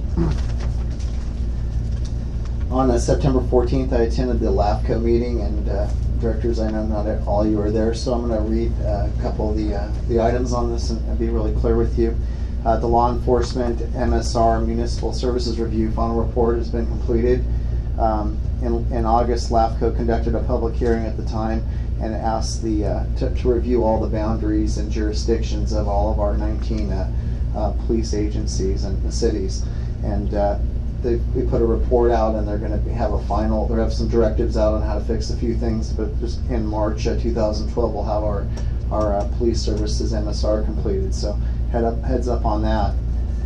On September 14th, I attended the LAFCO meeting, and directors, I know not all of you were there, so I'm going to read a couple of the items on this and be really clear with you. The Law Enforcement MSR Municipal Services Review final report has been completed. In August, LAFCO conducted a public hearing at the time and asked to review all the boundaries and jurisdictions of all of our 19 police agencies and cities. And we put a report out, and they're going to have some directives out on how to fix a few things. But just in March 2012, we'll have our police services MSR completed. So heads up on that.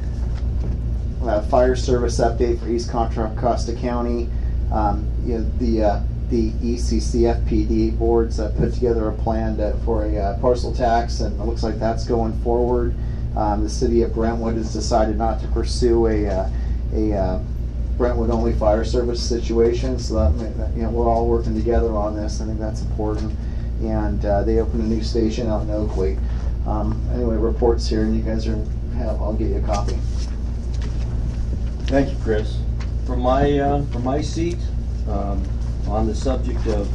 Fire service update for East Contra Costa County. The ECCFPD boards put together a plan for a parcel tax, and it looks like that's going forward. The city of Brentwood has decided not to pursue a Brentwood-only fire service situation, so that we're all working together on this. I think that's important. And they opened a new station out in Oakley. Anyway, reports here, and you guys I'll get you a copy. Thank you, Chris. From my seat, on the subject of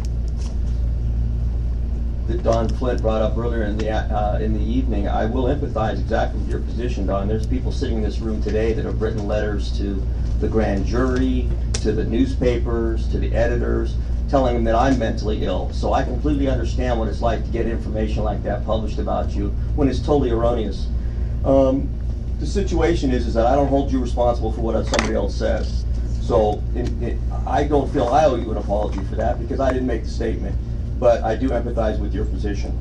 that Don Flint brought up earlier in the evening, I will empathize exactly with your position, Don. There's people sitting in this room today that have written letters to the grand jury, to the newspapers, to the editors, telling them that I'm mentally ill. So I completely understand what it's like to get information like that published about you when it's totally erroneous. The situation is that I don't hold you responsible for what somebody else says. So I don't feel I owe you an apology for that because I didn't make the statement, but I do empathize with your position.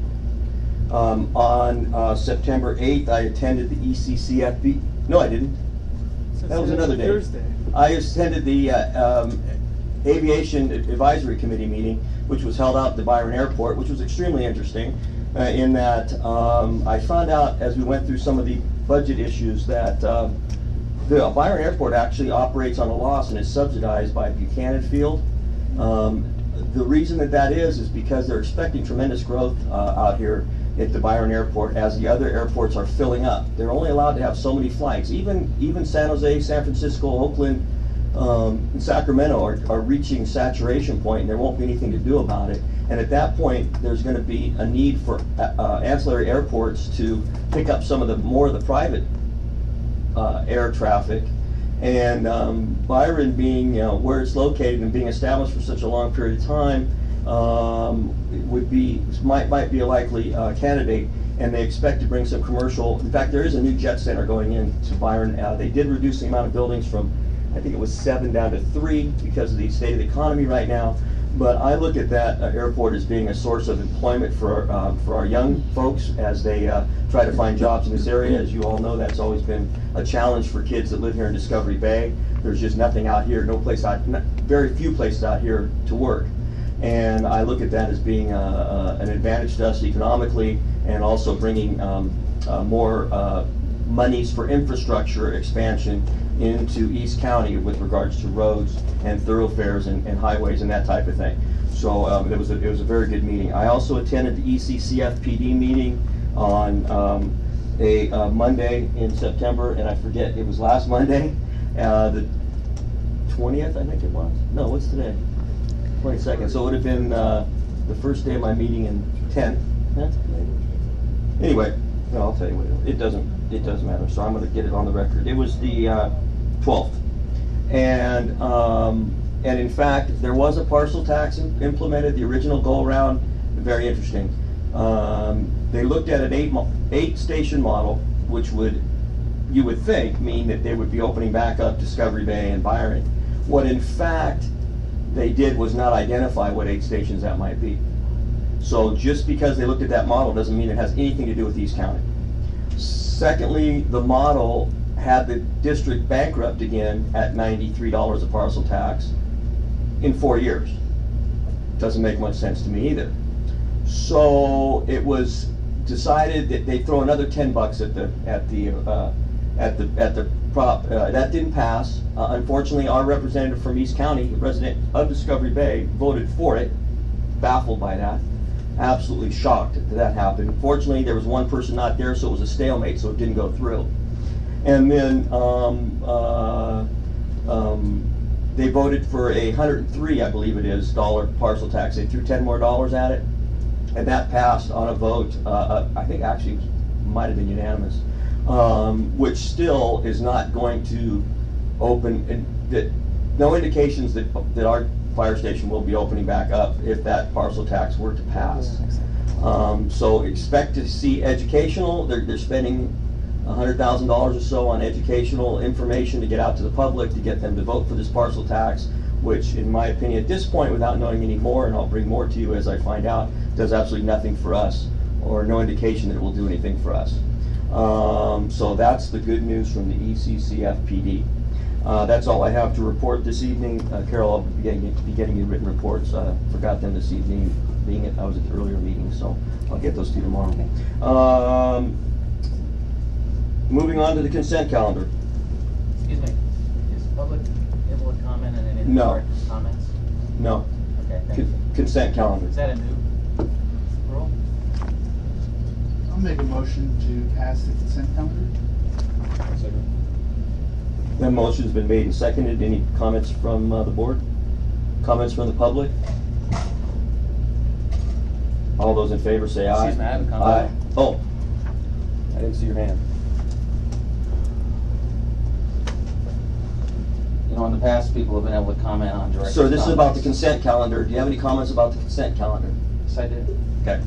On September 8th, I attended the ECCFB. No, I didn't. That was another day. Thursday. I attended the Aviation Advisory Committee meeting, which was held out at the Byron Airport, which was extremely interesting in that I found out as we went through some of the budget issues that the Byron Airport actually operates on a loss and is subsidized by Buchanan Field. The reason that is because they're expecting tremendous growth out here at the Byron Airport as the other airports are filling up. They're only allowed to have so many flights. Even San Jose, San Francisco, Oakland, and Sacramento are reaching saturation point, and there won't be anything to do about it. And at that point, there's going to be a need for ancillary airports to pick up some of the more of the private air traffic. And Byron being where it's located and being established for such a long period of time might be a likely candidate. And they expect to bring some commercial. In fact, there is a new jet center going into Byron. They did reduce the amount of buildings from, I think it was 7 down to 3 because of the state of the economy right now. But I look at that airport as being a source of employment for our young folks as they try to find jobs in this area. As you all know, that's always been a challenge for kids that live here in Discovery Bay. There's just nothing out here, very few places out here to work. And I look at that as being an advantage to us economically, and also bringing more monies for infrastructure expansion into East County with regards to roads and thoroughfares and highways and that type of thing. So it was a very good meeting. I also attended the ECCFPD meeting on a Monday in September, and I forget, it was last Monday, the 20th, I think it was. No, what's today? 22nd. So it would have been the first day of my meeting in 10th. Anyway, no, I'll tell you what it doesn't matter. So I'm going to get it on the record. It was the 12th, and in fact there was a parcel tax implemented. The original go around, very interesting. They looked at an 8 station model, which you would think mean that they would be opening back up Discovery Bay and Byron. What in fact they did was not identify what 8 stations that might be. So just because they looked at that model doesn't mean it has anything to do with East County. Secondly, the model had the district bankrupt again at $93 a parcel tax in 4 years. Doesn't make much sense to me either. So it was decided that they throw another $10 at the prop. That didn't pass. Unfortunately, our representative from East County, resident of Discovery Bay, voted for it. Baffled by that. Absolutely shocked that happened. Fortunately, there was one person not there, so it was a stalemate, so it didn't go through. And then they voted for a $103, I believe it is, parcel tax. They threw $10 more at it, and that passed on a vote. I think actually it might have been unanimous, which still is not going to open. no indications that our fire station will be opening back up if that parcel tax were to pass. So expect to see educational, they're spending $100,000 or so on educational information to get out to the public, to get them to vote for this parcel tax, which in my opinion at this point, without knowing any more, and I'll bring more to you as I find out, does absolutely nothing for us, or no indication that it will do anything for us. So that's the good news from the ECCFPD. That's all I have to report this evening. Carol, I'll be getting you written reports. Forgot them this evening, I was at the earlier meeting, so I'll get those to you tomorrow. Moving on to the consent calendar. Excuse me, is the public able to comment on any of the No. board comments? No. Okay, thank you. Consent calendar. Is that a new rule? I'll make a motion to pass the consent calendar. That motion's been made and seconded. Any comments from the board? Comments from the public? All those in favor say aye. Excuse me, I have a comment. Aye. Oh, I didn't see your hand. You know, in the past, people have been able to comment on direct. So this is about the comments. consent calendar. Do you have any comments about the consent calendar? Yes, I do. Okay.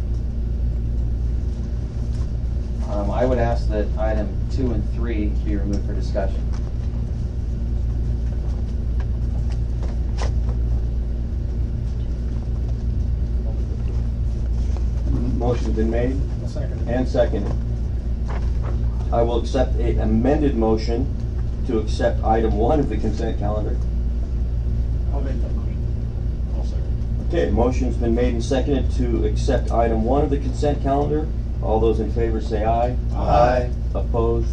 I would ask that item 2 and 3 be removed for discussion. Motion's been made Second. and seconded. I will accept an amended motion to accept item 1 of the consent calendar. I'll make that motion. I'll second. Okay, motion's been made and seconded to accept item 1 of the consent calendar. All those in favor say aye. Aye. Opposed?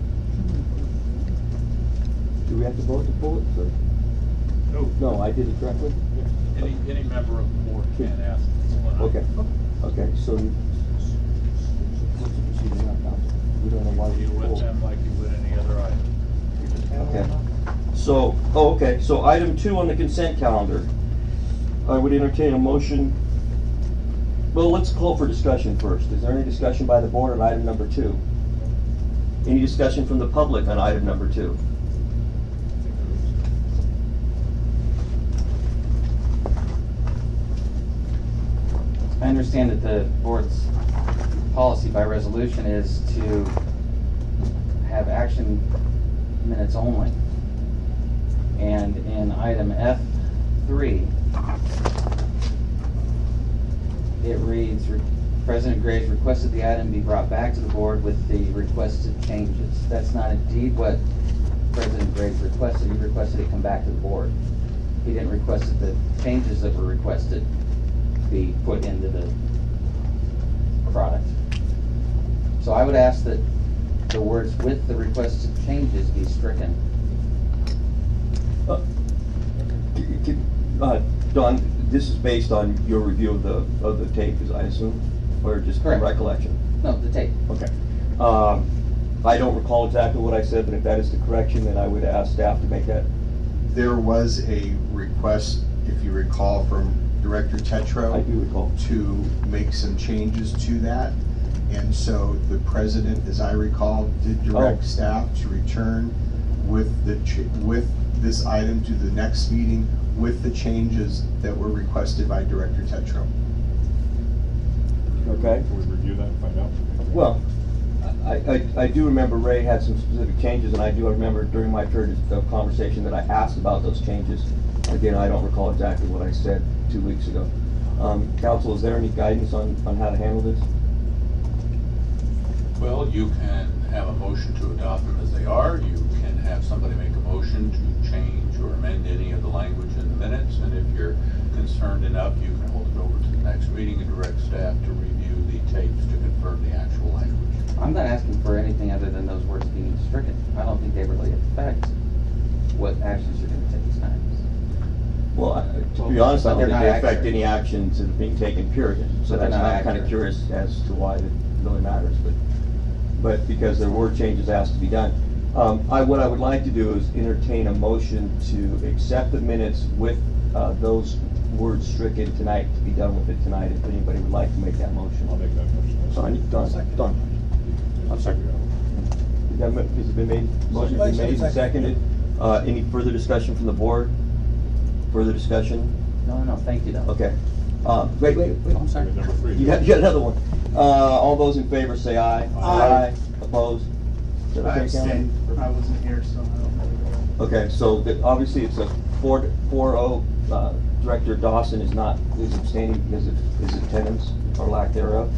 Do we have to vote to pull it, sir? No, I did it correctly? Any member of the board can ask. Okay, okay, so you. What's the procedure now, counsel? We don't know why we You would pulled. them like you would any other item. Okay. So, oh, okay, so item 2 on the consent calendar. I would entertain a motion. Well, let's call for discussion first. Is there any discussion by the board on item number 2? Any discussion from the public on item number 2? I understand that the board's policy by resolution is to have action minutes only. And in item F3, it reads, President Graves requested the item be brought back to the board with the requested changes. That's not indeed what President Graves requested. He requested it come back to the board. He didn't request that the changes that were requested be put into the product. So I would ask that the words "with the requested changes" be stricken. Don, this is based on your review of the tape, as I assume, or just Correct. recollection? No, the tape. Okay. I don't recall exactly what I said, but if that is the correction, then I would ask staff to make that. There was a request, if you recall, from Director Tetro. I do recall. To make some changes to that. And so the president, as I recall, did direct staff to return with with this item to the next meeting with the changes that were requested by Director Tetro. Okay. Can we review that and find out? Well, I do remember Ray had some specific changes, and I do remember during my period of conversation that I asked about those changes. Again, I don't recall exactly what I said 2 weeks ago. Council, is there any guidance on how to handle this? Well, you can have a motion to adopt them as they are. You can have somebody make a motion to change or amend any of the language in the minutes. And if you're concerned enough, you can hold it over to the next meeting and direct staff to review the tapes to confirm the actual language. I'm not asking for anything other than those words being stricken. I don't think they really affect what actions you're going to take tonight. Well, to be honest, I don't But think they're they not affect accurate. any actions that are being taken, period. So But they're that's not why I'm kind of accurate. curious as to why it really matters, but because there were changes asked to be done. What I would like to do is entertain a motion to accept the minutes with those words stricken tonight, to be done with it tonight, if anybody would like to make that motion. I'll make that motion. Done. I'll second. Has it been made? Motion's been made and seconded. Any further discussion from the board? Further discussion? No, thank you, though. Okay. Wait. I'm sorry. Number 3. You got another one. All those in favor say aye. Aye. Opposed? Is that I okay, abstained. Calvin? I wasn't here, so I don't know. Okay, so obviously it's a 4-0. Director Dawson is abstaining because of his attendance or lack thereof.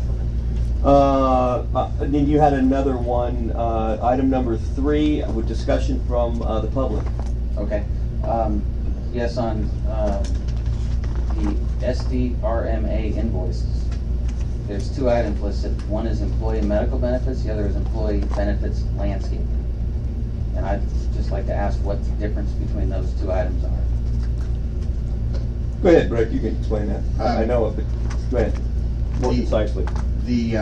Then you had another one, item number 3, with discussion from the public. Okay. Yes, on the SDRMA invoices, there's 2 items listed. One is employee medical benefits, the other is employee benefits landscaping. And I'd just like to ask what the difference between those 2 items are. Go ahead, Brett, you can explain that. I know it, but go ahead, more concisely. We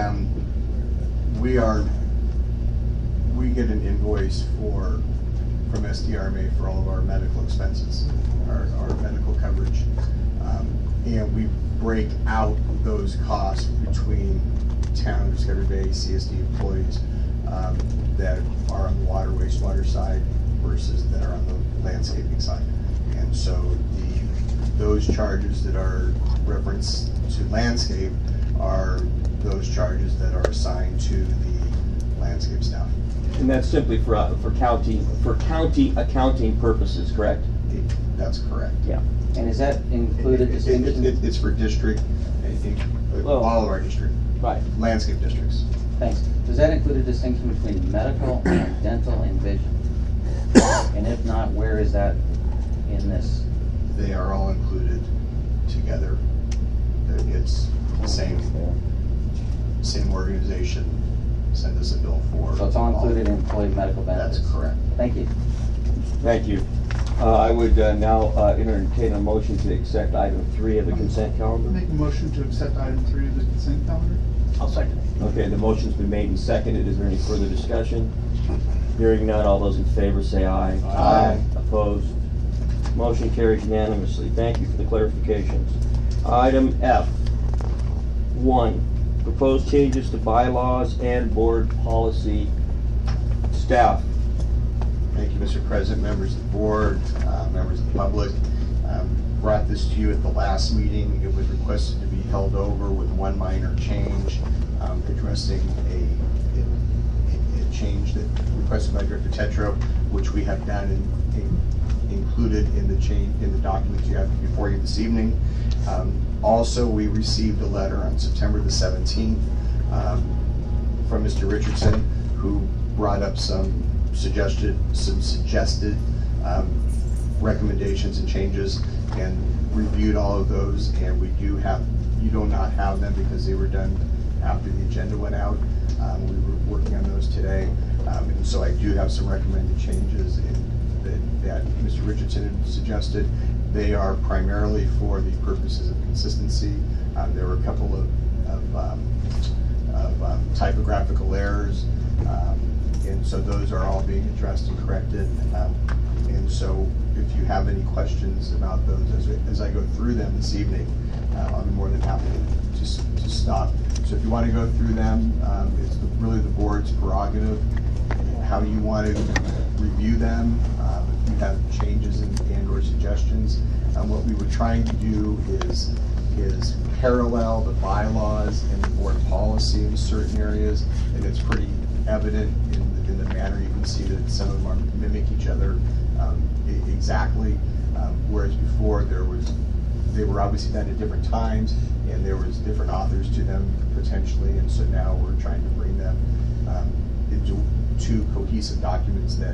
get an invoice from SDRMA for all of our medical expenses, our medical coverage. And we break out those costs between town of Discovery Bay, CSD employees that are on the water, wastewater side versus that are on the landscaping side. And so those charges that are referenced to landscape are those charges that are assigned to the landscape staff. And that's simply for county accounting purposes, correct? That's correct. Yeah. And is that included distinction? It's for district, I think, Well, all of our district, Right. landscape districts. Thanks. Does that include a distinction between medical and dental and vision? And if not, where is that in this? They are all included together. It's the same organization send us a bill for. So it's all included in employee medical benefits? That's correct. Thank you. Thank you. I would now entertain a motion to accept item 3 of the consent calendar. Make a motion to accept item 3 of the consent calendar. I'll second. Okay, the motion's been made and seconded. Is there any further discussion? Hearing none, all those in favor say aye. Aye. Opposed? Motion carries unanimously. Thank you for the clarifications. Item F. 1, proposed changes to bylaws and board policy. Staff. Thank you, Mr. President, members of the board, members of the public. Brought this to you at the last meeting. It was requested to be held over with one minor change, addressing a change that requested by Director Tetro, which we have done and included in the documents you have before you this evening. Also, we received a letter on September the 17th from Mr. Richardson, who brought up some suggested recommendations and changes, and reviewed all of those. And you do not have them because they were done after the agenda went out. We were working on those today, and so I do have some recommended changes that Mr. Richardson had suggested. They are primarily for the purposes of consistency. There were a couple of typographical errors, and so those are all being addressed and corrected. And so if you have any questions about those as I go through them this evening, I'll be more than happy to stop. So if you want to go through them, it's really the board's prerogative, how you want to review them, if you have changes and or suggestions. What we were trying to do is parallel the bylaws and the board policy in certain areas, and it's pretty evident in the manner you can see that some of them mimic each other exactly, whereas before they were obviously done at different times, and there was different authors to them potentially, and so now we're trying to bring them into 2 cohesive documents that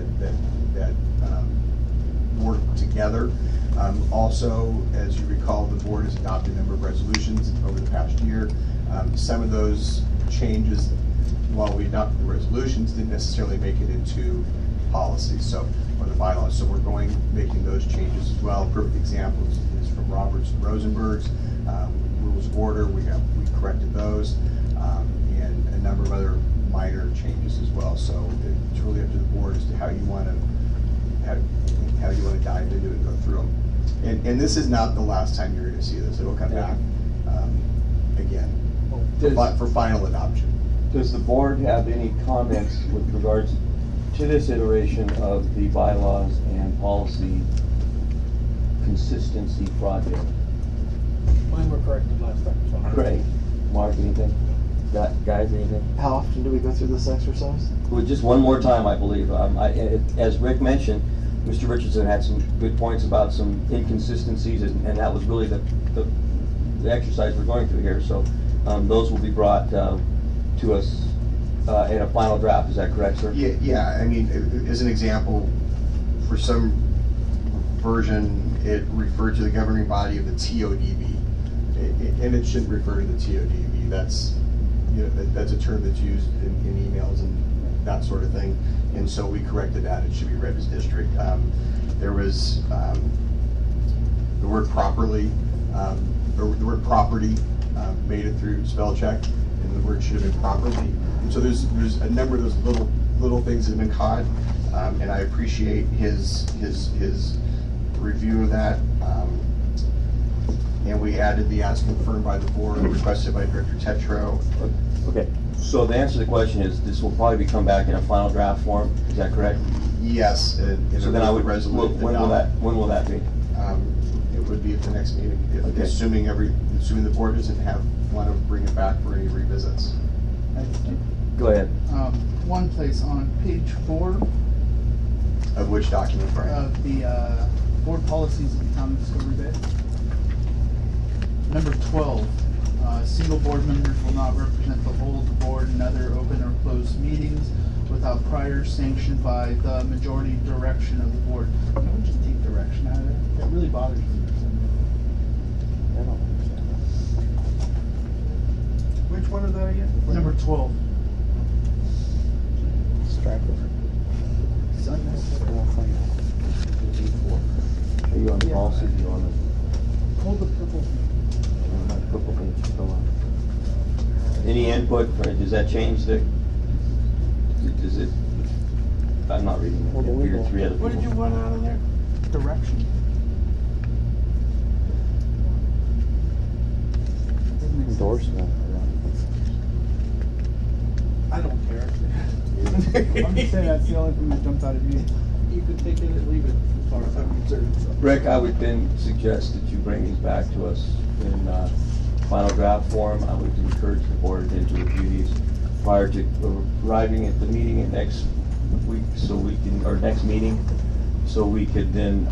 work together. Also, as you recall, the board has adopted a number of resolutions over the past year. Some of those changes, while we adopted the resolutions, didn't necessarily make it into policy, or the bylaws. So we're making those changes as well. A perfect example is from Roberts and Rosenberg's rules of order. We corrected those, and a number of other minor changes as well. So it's really up to the board as to how you want to dive into it and go through them. And this is not the last time you're going to see this. It'll come back again for final adoption. Does the board have any comments with regards to this iteration of the bylaws and policy consistency project. Mine were corrected last time, so. Great. Mark, anything? Guys, anything? How often do we go through this exercise? Well, just one more time, I believe. As Rick mentioned, Mr. Richardson had some good points about some inconsistencies, and that was really the exercise we're going through here. So those will be brought to us in a final draft. Is that correct, sir? Yeah, I mean, as an example, for some version, it referred to the governing body of the TODB, and it shouldn't refer to the TODB. That's, that's a term that's used in emails and that sort of thing, and so we corrected that. It should be read as district. There was the word properly, or the word property made it through spell check, and the word should have been properly. And so there's a number of those little things that have been caught, and I appreciate his review of that. And we added the as confirmed by the board, requested by Director Tetro. Okay. So the answer to the question is this will probably come back in a final draft form. Is that correct? Yes. So then I would resolute. When will that be? It would be at the next meeting, Okay. assuming the board doesn't want to bring it back for any revisits. Go ahead. One place on page 4 Of which document, Brian? of the board policies of the town of Discovery Bay. Number 12, single board members will not represent the whole of the board in other open or closed meetings without prior sanction by the majority direction of the board. Can we just take direction out of it? That really bothers me. Which one is that again? Number 12. Strike over. Are you on the policy? Are you on the Hold the purple. purple page? Go on. Any input? Does that change the? Does it? I'm not reading it. I figured 3 other people. What did you want out of there? Direction. Endorsement. I don't care. I'm just saying that's the only thing that jumped out at me. You can take it or leave it as far as I'm concerned. So. Rick, I would then suggest that you bring these back to us in final draft form. I would encourage the board then to review these prior to arriving at the meeting in next week, so we can, or next meeting, so we could then,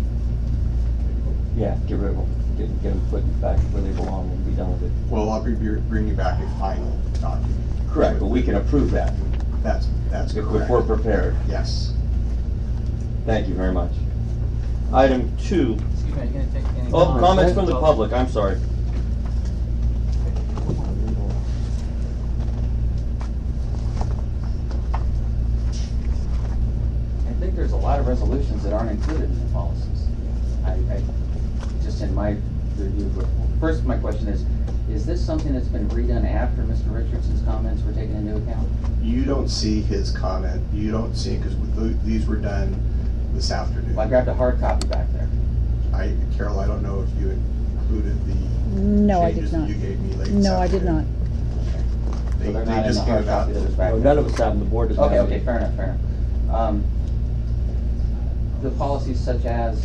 get rid of them, get them put back where they belong and be done with it. Well, I'll be bringing back a final document. Correct, but we can approve that That's if correct. we're prepared. Yes. Thank you very much. Item 2. Excuse me, are you gonna take any? Oh, comments from the public, I'm sorry. I think there's a lot of resolutions that aren't included in the policies. I just in my review, first my question is this something that's been redone after Mr. Richardson's comments were taken into account? You don't see his comment. You don't see it because these were done this afternoon. Well, I grabbed a hard copy back there. Carol, I don't know if you included the No, I did changes not. that you gave me late this No, I did not. afternoon. So they're They not in just the came hard about. copy that was back No, there. none of us have them, the board doesn't have Okay, any. fair enough. The policies such as,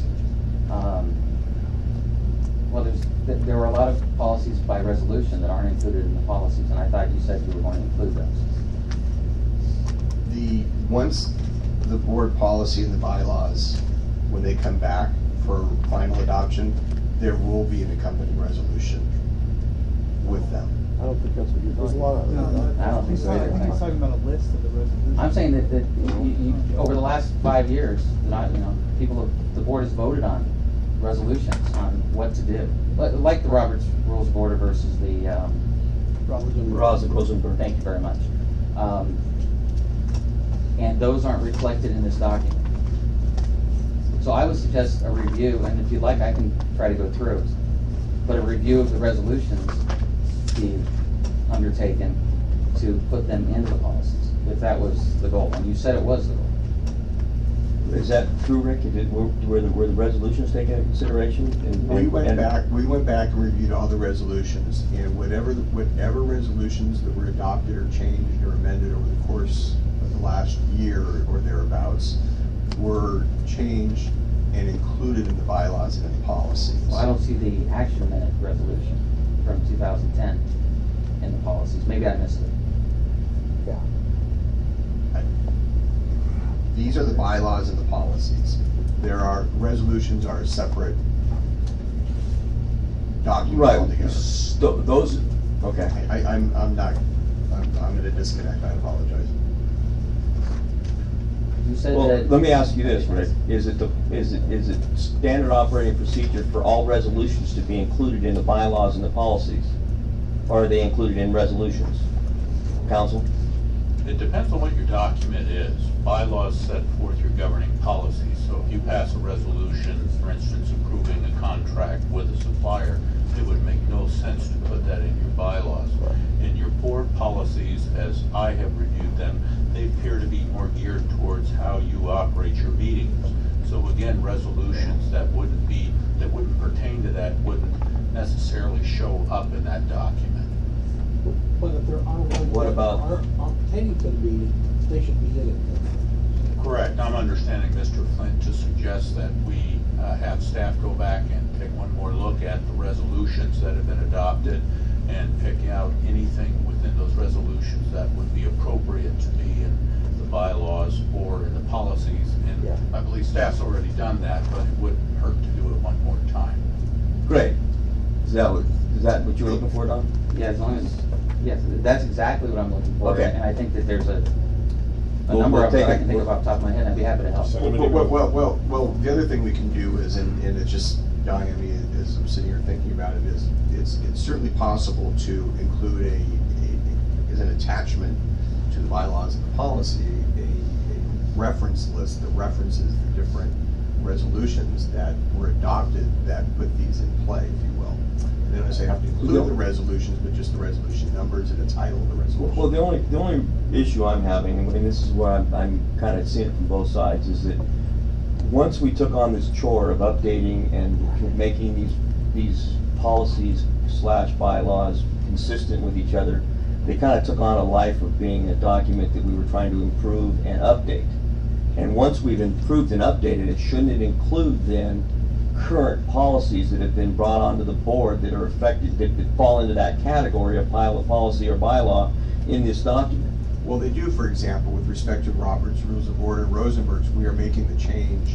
there were a lot of policies by resolution that aren't included in the policies, and I thought you said you were going to include those. Once the board policy and the bylaws, when they come back for final adoption, there will be an accompanying resolution with them. I don't think that's what you're There's a talking lot of. I don't think so either. I think he's talking about a list of the resolutions. I'm saying that you, over the last 5 years, the board has voted on resolutions on what to do. Like the Roberts Rules of Order versus the, Rosenberg. thank you very much. And those aren't reflected in this document. So I would suggest a review, and if you'd like, I can try to go through it. But a review of the resolutions be undertaken to put them into the policies, if that was the goal. And you said it was the goal. Is that true, Rick? Were the resolutions taken into consideration? We went back and reviewed all the resolutions, and whatever resolutions that were adopted or changed or amended over the course of the last year or thereabouts were changed and included in the bylaws and in the policies. Well, I don't see the action minute resolution from 2010 in the policies. Maybe I missed it. Yeah. These are the bylaws and the policies. Resolutions are a separate document Right, altogether. those, okay. I'm gonna disconnect, I apologize. You said Well, that. let me ask you this, Rick, is it standard operating procedure for all resolutions to be included in the bylaws and the policies? Or are they included in resolutions? Council? It depends on what your document is. Bylaws set forth your governing policies. So if you pass a resolution, for instance, approving a contract with a supplier, it would make no sense to put that in your bylaws. In your board policies, as I have reviewed them, they appear to be more geared towards how you operate your meetings. So again, resolutions that wouldn't pertain to that wouldn't necessarily show up in that document. But if there are ones What that about- aren't pertaining to the meeting, they should be in it. Correct. I'm understanding Mr. Flint to suggest that we have staff go back and take one more look at the resolutions that have been adopted and pick out anything within those resolutions that would be appropriate to be in the bylaws or in the policies. And I believe staff's already done that, but it wouldn't hurt to do it one more time. Great. Is that what you were looking for, Don? Yeah, as long as, yes, that's exactly what I'm looking for. Okay. And I think that there's a We'll number of take that I it. can think of off the top of my head. I'd be happy to help. Well, the other thing we can do is, and it's just dawning on me as I'm sitting here thinking about it, is it's certainly possible to include as an attachment to the bylaws and the policy, a reference list that references the different resolutions that were adopted that put these in play, if you will. And then I have to include the resolutions, but just the resolution numbers and the title of the resolution. Well, the only issue I'm having, and this is where I'm kind of seeing it from both sides, is that once we took on this chore of updating and making these policies / bylaws consistent with each other, they kind of took on a life of being a document that we were trying to improve and update. And once we've improved and updated it, shouldn't it include then current policies that have been brought onto the board that are affected, that fall into that category of policy or bylaw in this document? Well, they do, for example, with respect to Robert's Rules of Order, Rosenberg's, we are making the change.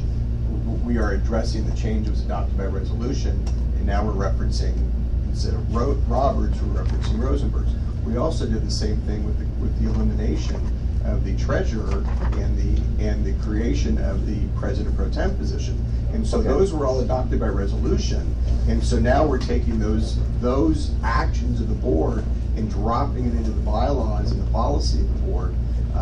We are addressing the change that was adopted by resolution, and now we're referencing, instead of Robert's, we're referencing Rosenberg's. We also did the same thing with the elimination of the treasurer and the creation of the president pro tem position. And so those were all adopted by resolution. And so now we're taking those actions of the board and dropping it into the bylaws and the policy of the board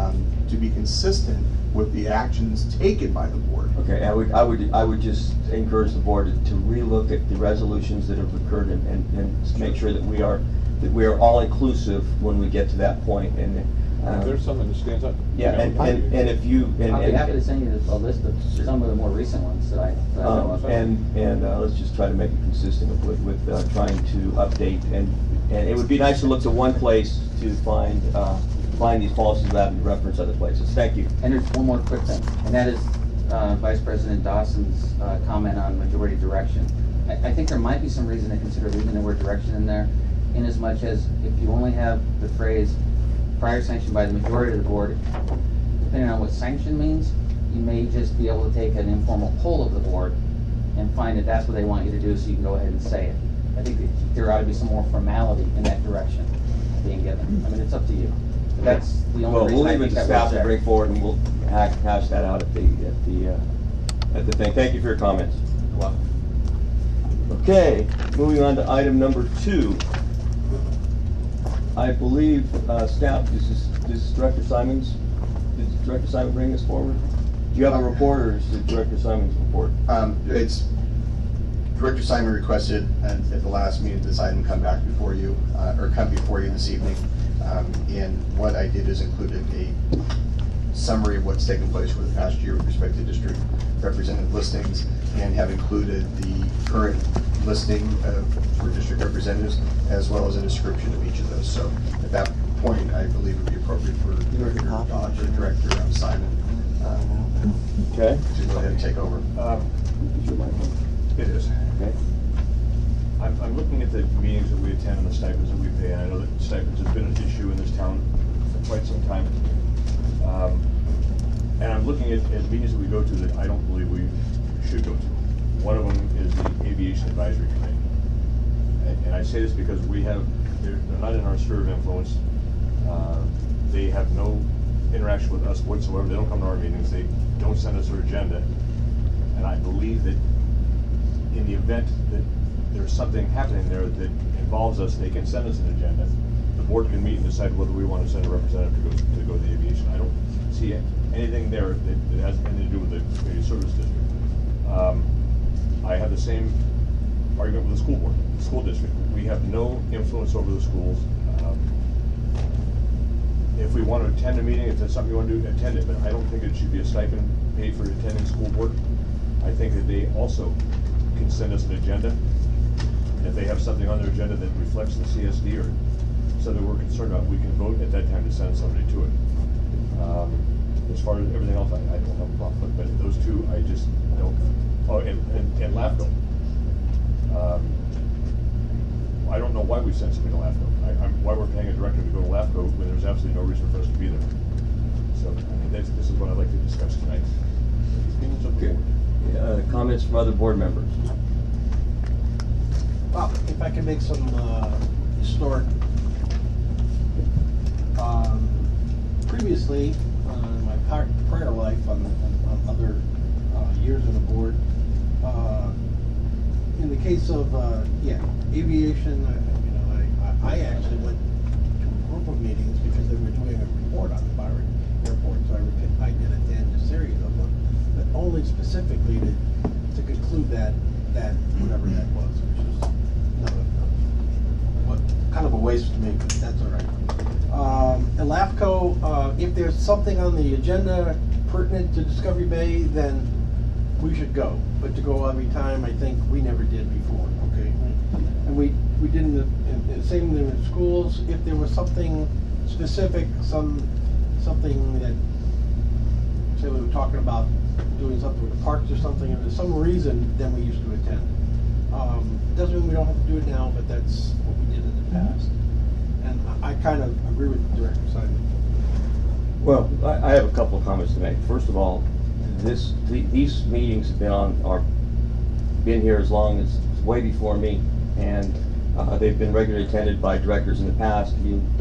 to be consistent with the actions taken by the board. Okay, I would just encourage the board to relook at the resolutions that have occurred and make sure that we are all inclusive when we get to that point. And If there's something that stands out. yeah, and if you I'll be happy to send you a list of some of the more recent ones that I know of. and let's just try to make it consistent with trying to update, and it would be nice to look to one place to find these policies without having to reference other places. Thank you. And there's one more quick thing, and that is Vice President Dawson's comment on majority direction. I think there might be some reason to consider leaving the word direction in there, in as much as if you only have the phrase prior sanction by the majority of the board, depending on what sanction means, you may just be able to take an informal poll of the board and find that that's what they want you to do, so you can go ahead and say it. I think that there ought to be some more formality in that direction being given. I mean, it's up to you. But that's the only Well, reason we'll I leave it think to that staff was to there. bring forward, and we'll hash that out at the thing. Thank you for your comments. Okay, moving on to item number 2. I believe staff, this is Director Simons. Did Director Simon bring this forward? Do you have a report, or is it Director Simon's report? It's Director Simon requested at the last meeting this item come back before you, or come before you this evening. And what I did is included a summary of what's taken place for the past year with respect to district representative listings, and have included the current listing for district representatives, as well as a description of each of those. So at that point, I believe it would be appropriate for Director Simon Okay. to go ahead and take over. your microphone. It is. Okay. I'm looking at the meetings that we attend and the stipends that we pay, and I know that stipends has been an issue in this town for quite some time. And I'm looking at meetings that we go to that I don't believe we should go to. One of them is the Aviation Advisory Committee. And I say this because they're not in our sphere of influence. They have no interaction with us whatsoever. They don't come to our meetings. They don't send us their agenda. And I believe that in the event that there's something happening there that involves us, they can send us an agenda. The board can meet and decide whether we want to send a representative to go to the aviation. I don't see anything there that has anything to do with the community service district. I have the same argument with the school board, the school district. We have no influence over the schools. If we want to attend a meeting, if that's something you want to do, attend it, but I don't think it should be a stipend paid for attending school board. I think that they also can send us an agenda. And if they have something on their agenda that reflects the CSD or something we're concerned about, we can vote at that time to send somebody to it. As far as everything else, I don't have a problem with, but those two, I just don't. Oh, and LAFCO. I don't know why we sent somebody to LAFCO. Why we're paying a director to go to LAFCO when there's absolutely no reason for us to be there. So, I mean, this is what I'd like to discuss tonight. Okay. Comments from other board members? Well, if I could make some historic. Previously, in my prior life on other years on the board, in the case of aviation, I actually went to a group of meetings because they were doing a report on the Byron Airport, so I did attend a series of them, but only specifically to conclude that whatever that was, which is kind of a waste to me, but that's all right. And LAFCO, if there's something on the agenda pertinent to Discovery Bay, then we should go. But to go every time, I think we never did before, okay? And we did in the same in the schools. If there was something specific, something that, say we were talking about doing something with the parks or something, if there's some reason, then we used to attend. Doesn't mean we don't have to do it now, but that's what we did in the past. And I kind of agree with Director Simon. Well, I have a couple of comments to make. First of all, these meetings have been here as long as way before me, and they've been regularly attended by directors in the past.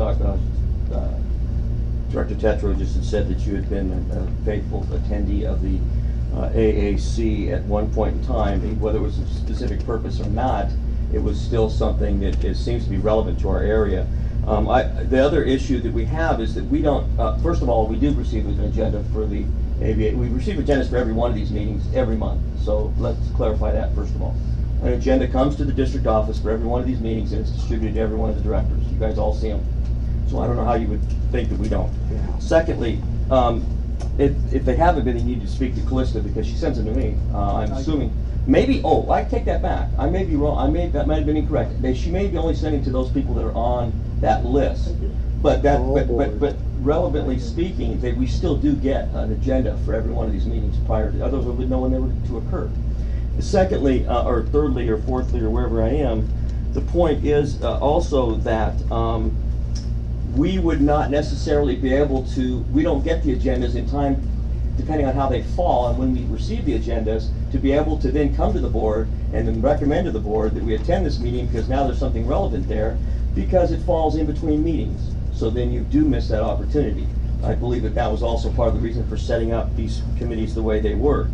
Director Tetro just had said that you had been a faithful attendee of the AAC at one point in time. Whether it was a specific purpose or not, it was still something that seems to be relevant to our area. The other issue that we have is that we don't, first of all, we do receive an agenda for the AVA. We receive agendas for every one of these meetings every month. So let's clarify that first of all. An agenda comes to the district office for every one of these meetings and it's distributed to every one of the directors. You guys all see them. So I don't know how you would think that we don't. Yeah. Secondly, if they haven't been, you need to speak to Callista because she sends them to me. I'm assuming. Maybe, I take that back. I may be wrong. That might have been incorrect. She may be only sending to those people that are on that list. But relevantly speaking, we still do get an agenda for every one of these meetings prior to, otherwise we would know when they were to occur. Secondly, or thirdly, or fourthly, or wherever I am, the point is also that we would not necessarily be able to, we don't get the agendas in time, depending on how they fall, and when we receive the agendas, to be able to then come to the board and then recommend to the board that we attend this meeting because now there's something relevant there, because it falls in between meetings. So then you do miss that opportunity. I believe that was also part of the reason for setting up these committees the way they were.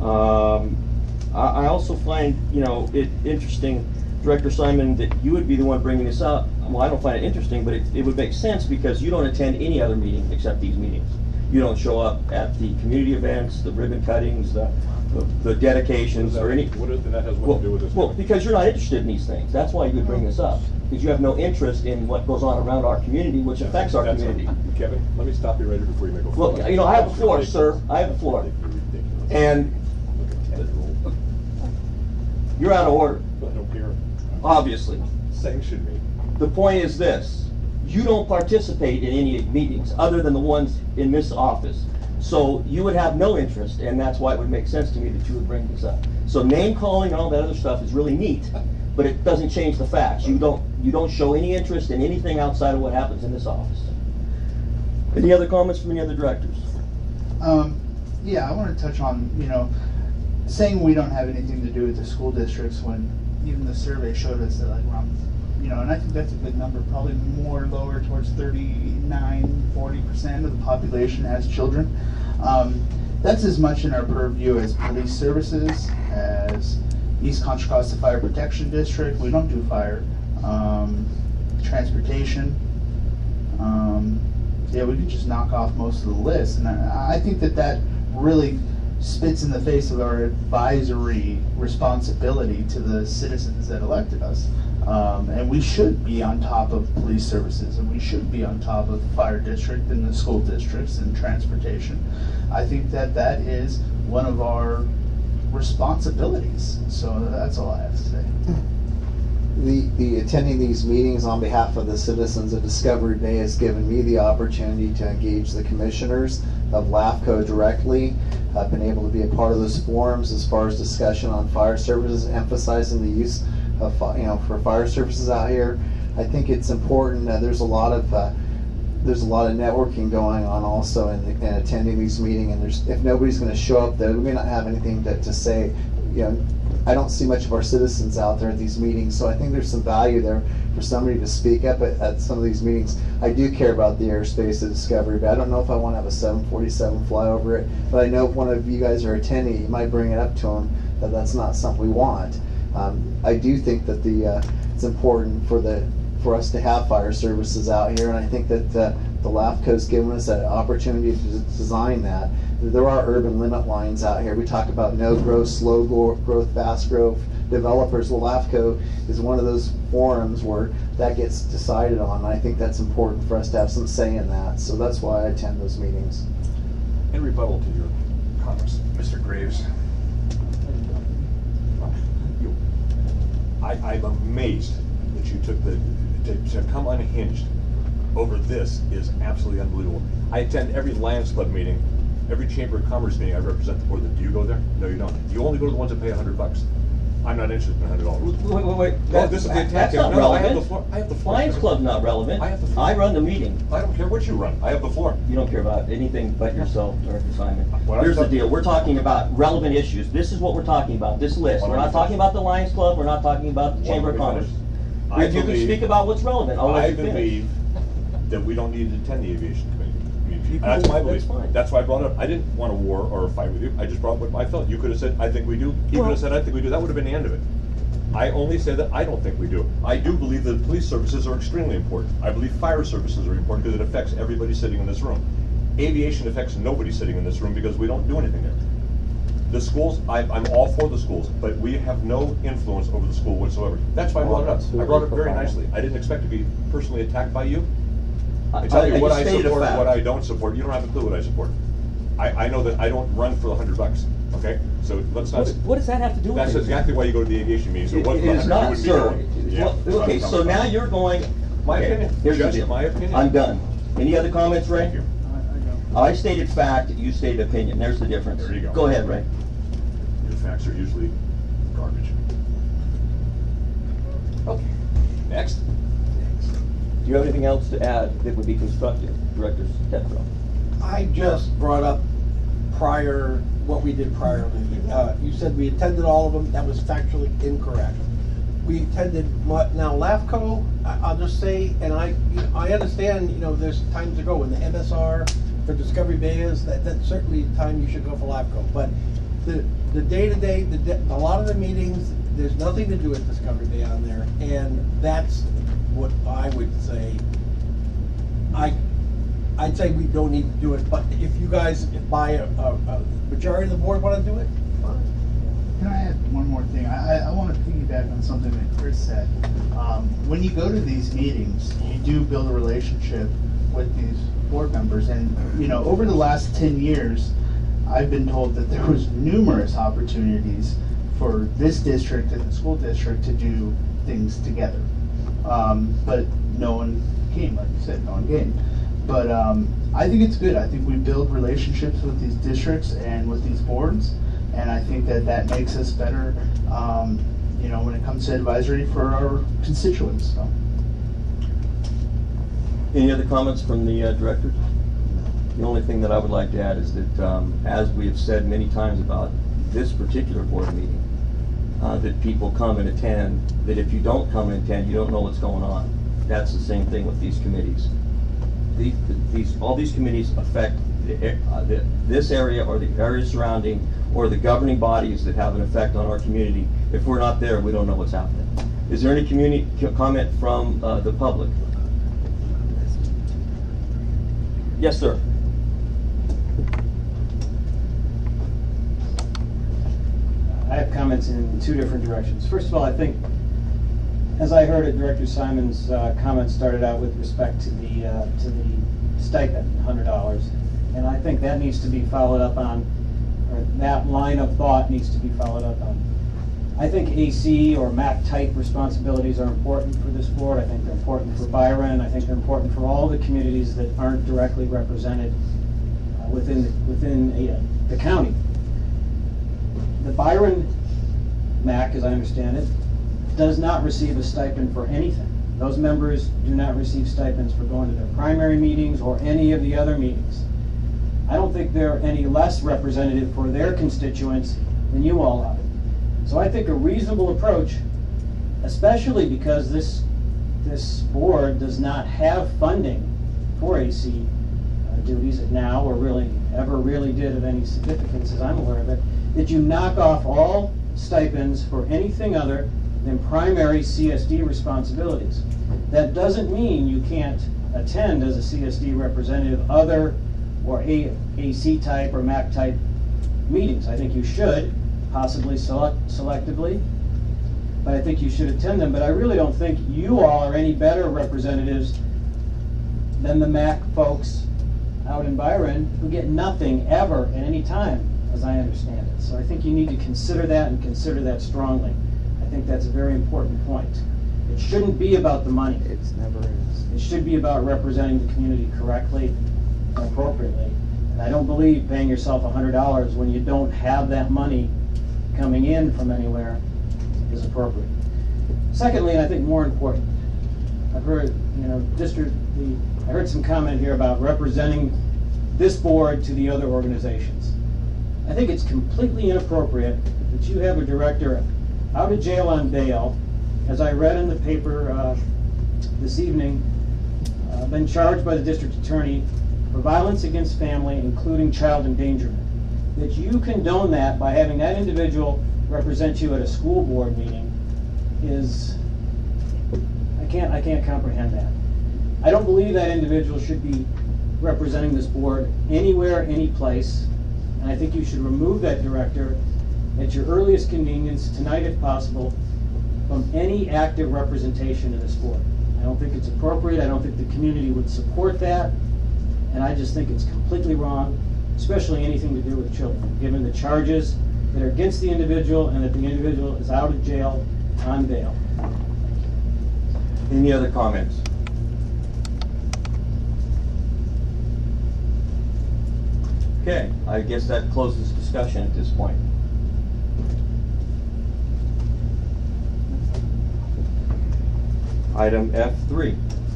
I also find, it interesting, Director Simon, that you would be the one bringing this up. Well, I don't find it interesting, but it would make sense because you don't attend any other meeting except these meetings. You don't show up at the community events, the ribbon cuttings, the dedications, or any. That has what to do with this? Well, because you're not interested in these things. That's why you would bring this up. Because you have no interest in what goes on around our community, which affects our community. Kevin, let me stop you right before you make a Well, I have the floor, sir. I have the floor. And you're out of order. I don't care. Obviously. Sanction me. The point is this. You don't participate in any meetings other than the ones in this office. So you would have no interest, and that's why it would make sense to me that you would bring this up. So name calling and all that other stuff is really neat, but it doesn't change the facts. You don't show any interest in anything outside of what happens in this office. Any other comments from any other directors? Yeah, I want to touch on, saying we don't have anything to do with the school districts when even the survey showed us that like around, and I think that's a good number, probably more lower towards 39–40% of the population has children. That's as much in our purview as police services, as East Contra Costa Fire Protection District. We don't do fire. Transportation. Yeah, we could just knock off most of the list, and I think that really spits in the face of our advisory responsibility to the citizens that elected us. And we should be on top of police services, and we should be on top of the fire district and the school districts and transportation. I think that is one of our responsibilities. So that's all I have to say. The attending these meetings on behalf of the citizens of Discovery Bay has given me the opportunity to engage the commissioners of LAFCO directly. I've been able to be a part of those forums as far as discussion on fire services, emphasizing the use of for fire services out here. I think it's important. There's a lot of networking going on also in attending these meetings. And if nobody's going to show up there, we may not have anything to say. I don't see much of our citizens out there at these meetings, so I think there's some value there for somebody to speak up at some of these meetings. I do care about the airspace of Discovery, but I don't know if I want to have a 747 fly over it. But I know if one of you guys are attending, you might bring it up to them that that's not something we want. I do think that it's important for us to have fire services out here, and I think that the LAFCO's given us that opportunity to design that. There are urban limit lines out here. We talk about no growth, slow growth, fast growth developers. Well, LAFCO is one of those forums where that gets decided on, and I think that's important for us to have some say in that. So that's why I attend those meetings. In rebuttal to your comments, Mr. Graves, I'm amazed that you took to come unhinged over this is absolutely unbelievable. I attend every Lions Club meeting, every Chamber of Commerce meeting I represent the board. Do you go there? No, you don't. You only go to the ones that pay $100. I'm not interested in $100. Wait. This is the attack. That's not No, relevant. I have the floor. I have the floor. Lions Club's not relevant. I have the floor. I run the meeting. I don't care what you run. I have the floor. You don't care about anything but yourself, Director Simon. What Here's I'm the deal. We're talking about relevant issues. This is what we're talking about, this list. Why We're don't not you talking finish? about the Lions Club. We're not talking about the Why Chamber of don't we Commerce. finish? If you can speak about what's relevant, I'll let I you finish. believe that we don't need to attend the aviation committee. You can That's do my that, belief. that's fine. That's why I brought it up. I didn't want a war or a fight with you. I just brought up what I felt. You could have said, I think we do. He could have said, I think we do. That would have been the end of it. I only say that I don't think we do. I do believe that police services are extremely important. I believe fire services are important because it affects everybody sitting in this room. Aviation affects nobody sitting in this room because we don't do anything there. The schools, I'm all for the schools, but we have no influence over the school whatsoever. That's why I brought it up. I brought it very nicely. I didn't expect to be personally attacked by you. I tell you what I stated a support, fact. what I don't support. You don't have a clue what I support. I know that I don't run for the $100. Okay, so let's not. What does that have to do with That's anything? exactly why you go to the aviation meeting. So It what is not, sir. Yeah. Well, okay, so now you're going. My okay, opinion. Here's the Just deal. my opinion. I'm done. Any other comments, Ray? Thank you. I stated fact, you stated opinion. There's the difference. There you go. Go ahead, Ray. Your facts are usually garbage. Okay. Next. Do you have anything else to add that would be constructive, Director Tetro? I just brought up what we did prior to you said we attended all of them. That was factually incorrect. We attended now LAFCO. I'll just say, and I understand. There's times to go when the MSR for Discovery Bay is that's certainly the time you should go for LAFCO. But the day-to-day, a lot of the meetings, there's nothing to do with Discovery Bay on there, and that's what I would say. I'd say we don't need to do it, but if you guys, by a majority of the board want to do it, fine. Can I add one more thing? I want to piggyback on something that Chris said. When you go to these meetings, you do build a relationship with these board members, and over the last 10 years, I've been told that there was numerous opportunities for this district and the school district to do things together. But no one came, like you said, no one came. But I think it's good. I think we build relationships with these districts and with these boards, and I think that that makes us better, when it comes to advisory for our constituents. So. Any other comments from the director? The only thing that I would like to add is that, as we have said many times about this particular board meeting, that people come and attend, that if you don't come and attend, you don't know what's going on. That's the same thing with these committees. All these committees affect this area or the area surrounding or the governing bodies that have an effect on our community. If we're not there, we don't know what's happening. Is there any community comment from the public? Yes, sir. I have comments in two different directions. First of all, I think, as I heard it, Director Simon's comments started out with respect to the stipend, $100, and I think that needs to be followed up on, or that line of thought needs to be followed up on. I think AC or MAC type responsibilities are important for this board. I think they're important for Byron. I think they're important for all the communities that aren't directly represented within the county. The Byron MAC, as I understand it, does not receive a stipend for anything. Those members do not receive stipends for going to their primary meetings or any of the other meetings. I don't think they're any less representative for their constituents than you all are. So I think a reasonable approach, especially because this board does not have funding for AC duties now, or really ever really did of any significance as I'm aware of it, that you knock off all stipends for anything other than primary CSD responsibilities. That doesn't mean you can't attend as a CSD representative other or AC type or MAC type meetings. I think you should, possibly selectively, but I think you should attend them. But I really don't think you all are any better representatives than the MAC folks out in Byron who get nothing ever at any time, as I understand it. So I think you need to consider that and consider that strongly. I think that's a very important point. It shouldn't be about the money. It never is. It should be about representing the community correctly and appropriately. And I don't believe paying yourself $100 when you don't have that money coming in from anywhere is appropriate. Secondly, and I think more important, I've heard, I heard some comment here about representing this board to the other organizations. I think it's completely inappropriate that you have a director out of jail on bail, as I read in the paper this evening, been charged by the district attorney for violence against family, including child endangerment. That you condone that by having that individual represent you at a school board meeting is, I can't comprehend that. I don't believe that individual should be representing this board anywhere, any place, and I think you should remove that director at your earliest convenience, tonight if possible, from any active representation of this board. I don't think it's appropriate. I don't think the community would support that, and I just think it's completely wrong, especially anything to do with children, given the charges that are against the individual and that the individual is out of jail on bail. Any other comments? Okay, I guess that closes discussion at this point. Item F3.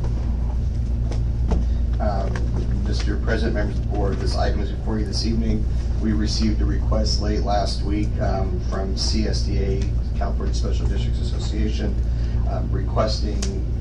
Mr. President, members of the board, this item is before you this evening. We received a request late last week from CSDA, California Special Districts Association, requesting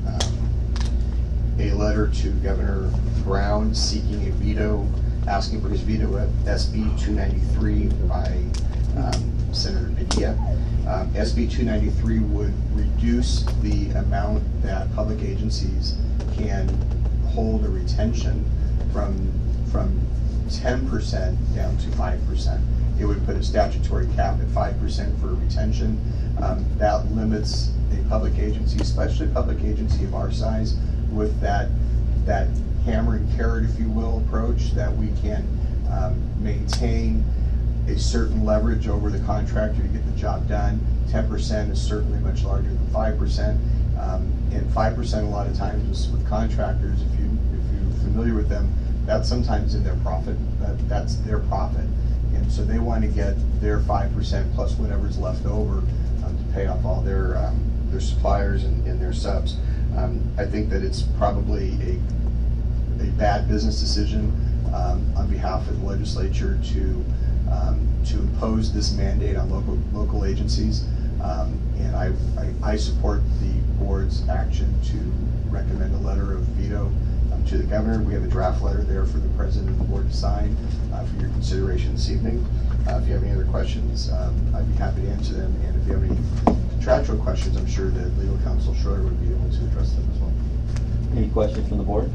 a letter to Governor Brown seeking a veto, asking for his veto of SB 293 by Senator Padilla. SB 293 would reduce the amount that public agencies can hold a retention from 10% down to 5%. It would put a statutory cap at 5% for retention. That limits a public agency, especially a public agency of our size, with that hammer and carrot, if you will, approach, that we can maintain a certain leverage over the contractor to get the job done. 10% is certainly much larger than 5%. And 5% a lot of times with contractors, if you're familiar with them, that's sometimes in their profit, that's their profit. And so they want to get their 5% plus whatever's left over to pay off all their suppliers and their subs. I think that it's probably a bad business decision on behalf of the legislature to impose this mandate on local agencies. And I support the board's action to recommend a letter of veto to the governor. We have a draft letter there for the president of the board to sign for your consideration this evening. If you have any other questions, I'd be happy to answer them. And if you have any contractual questions, I'm sure that legal counsel Schroeder would be able to address them as well. Any questions from the board?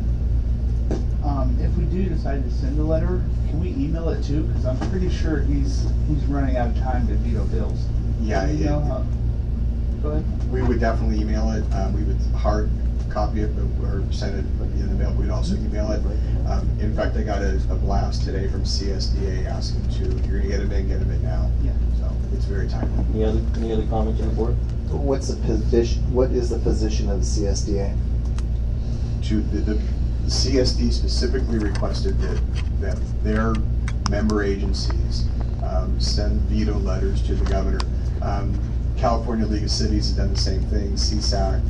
If we do decide to send a letter, can we email it too? Because I'm pretty sure he's running out of time to veto bills. Yeah, go ahead. We would definitely email it. We would hard copy it or send it in the mail. We'd also email it. In fact, I got a blast today from CSDA asking you're gonna get them in now. Yeah. So it's very timely. Any other comments on the board? What is the position of the CSDA? The CSD specifically requested that their member agencies send veto letters to the governor. California League of Cities has done the same thing. CSAC,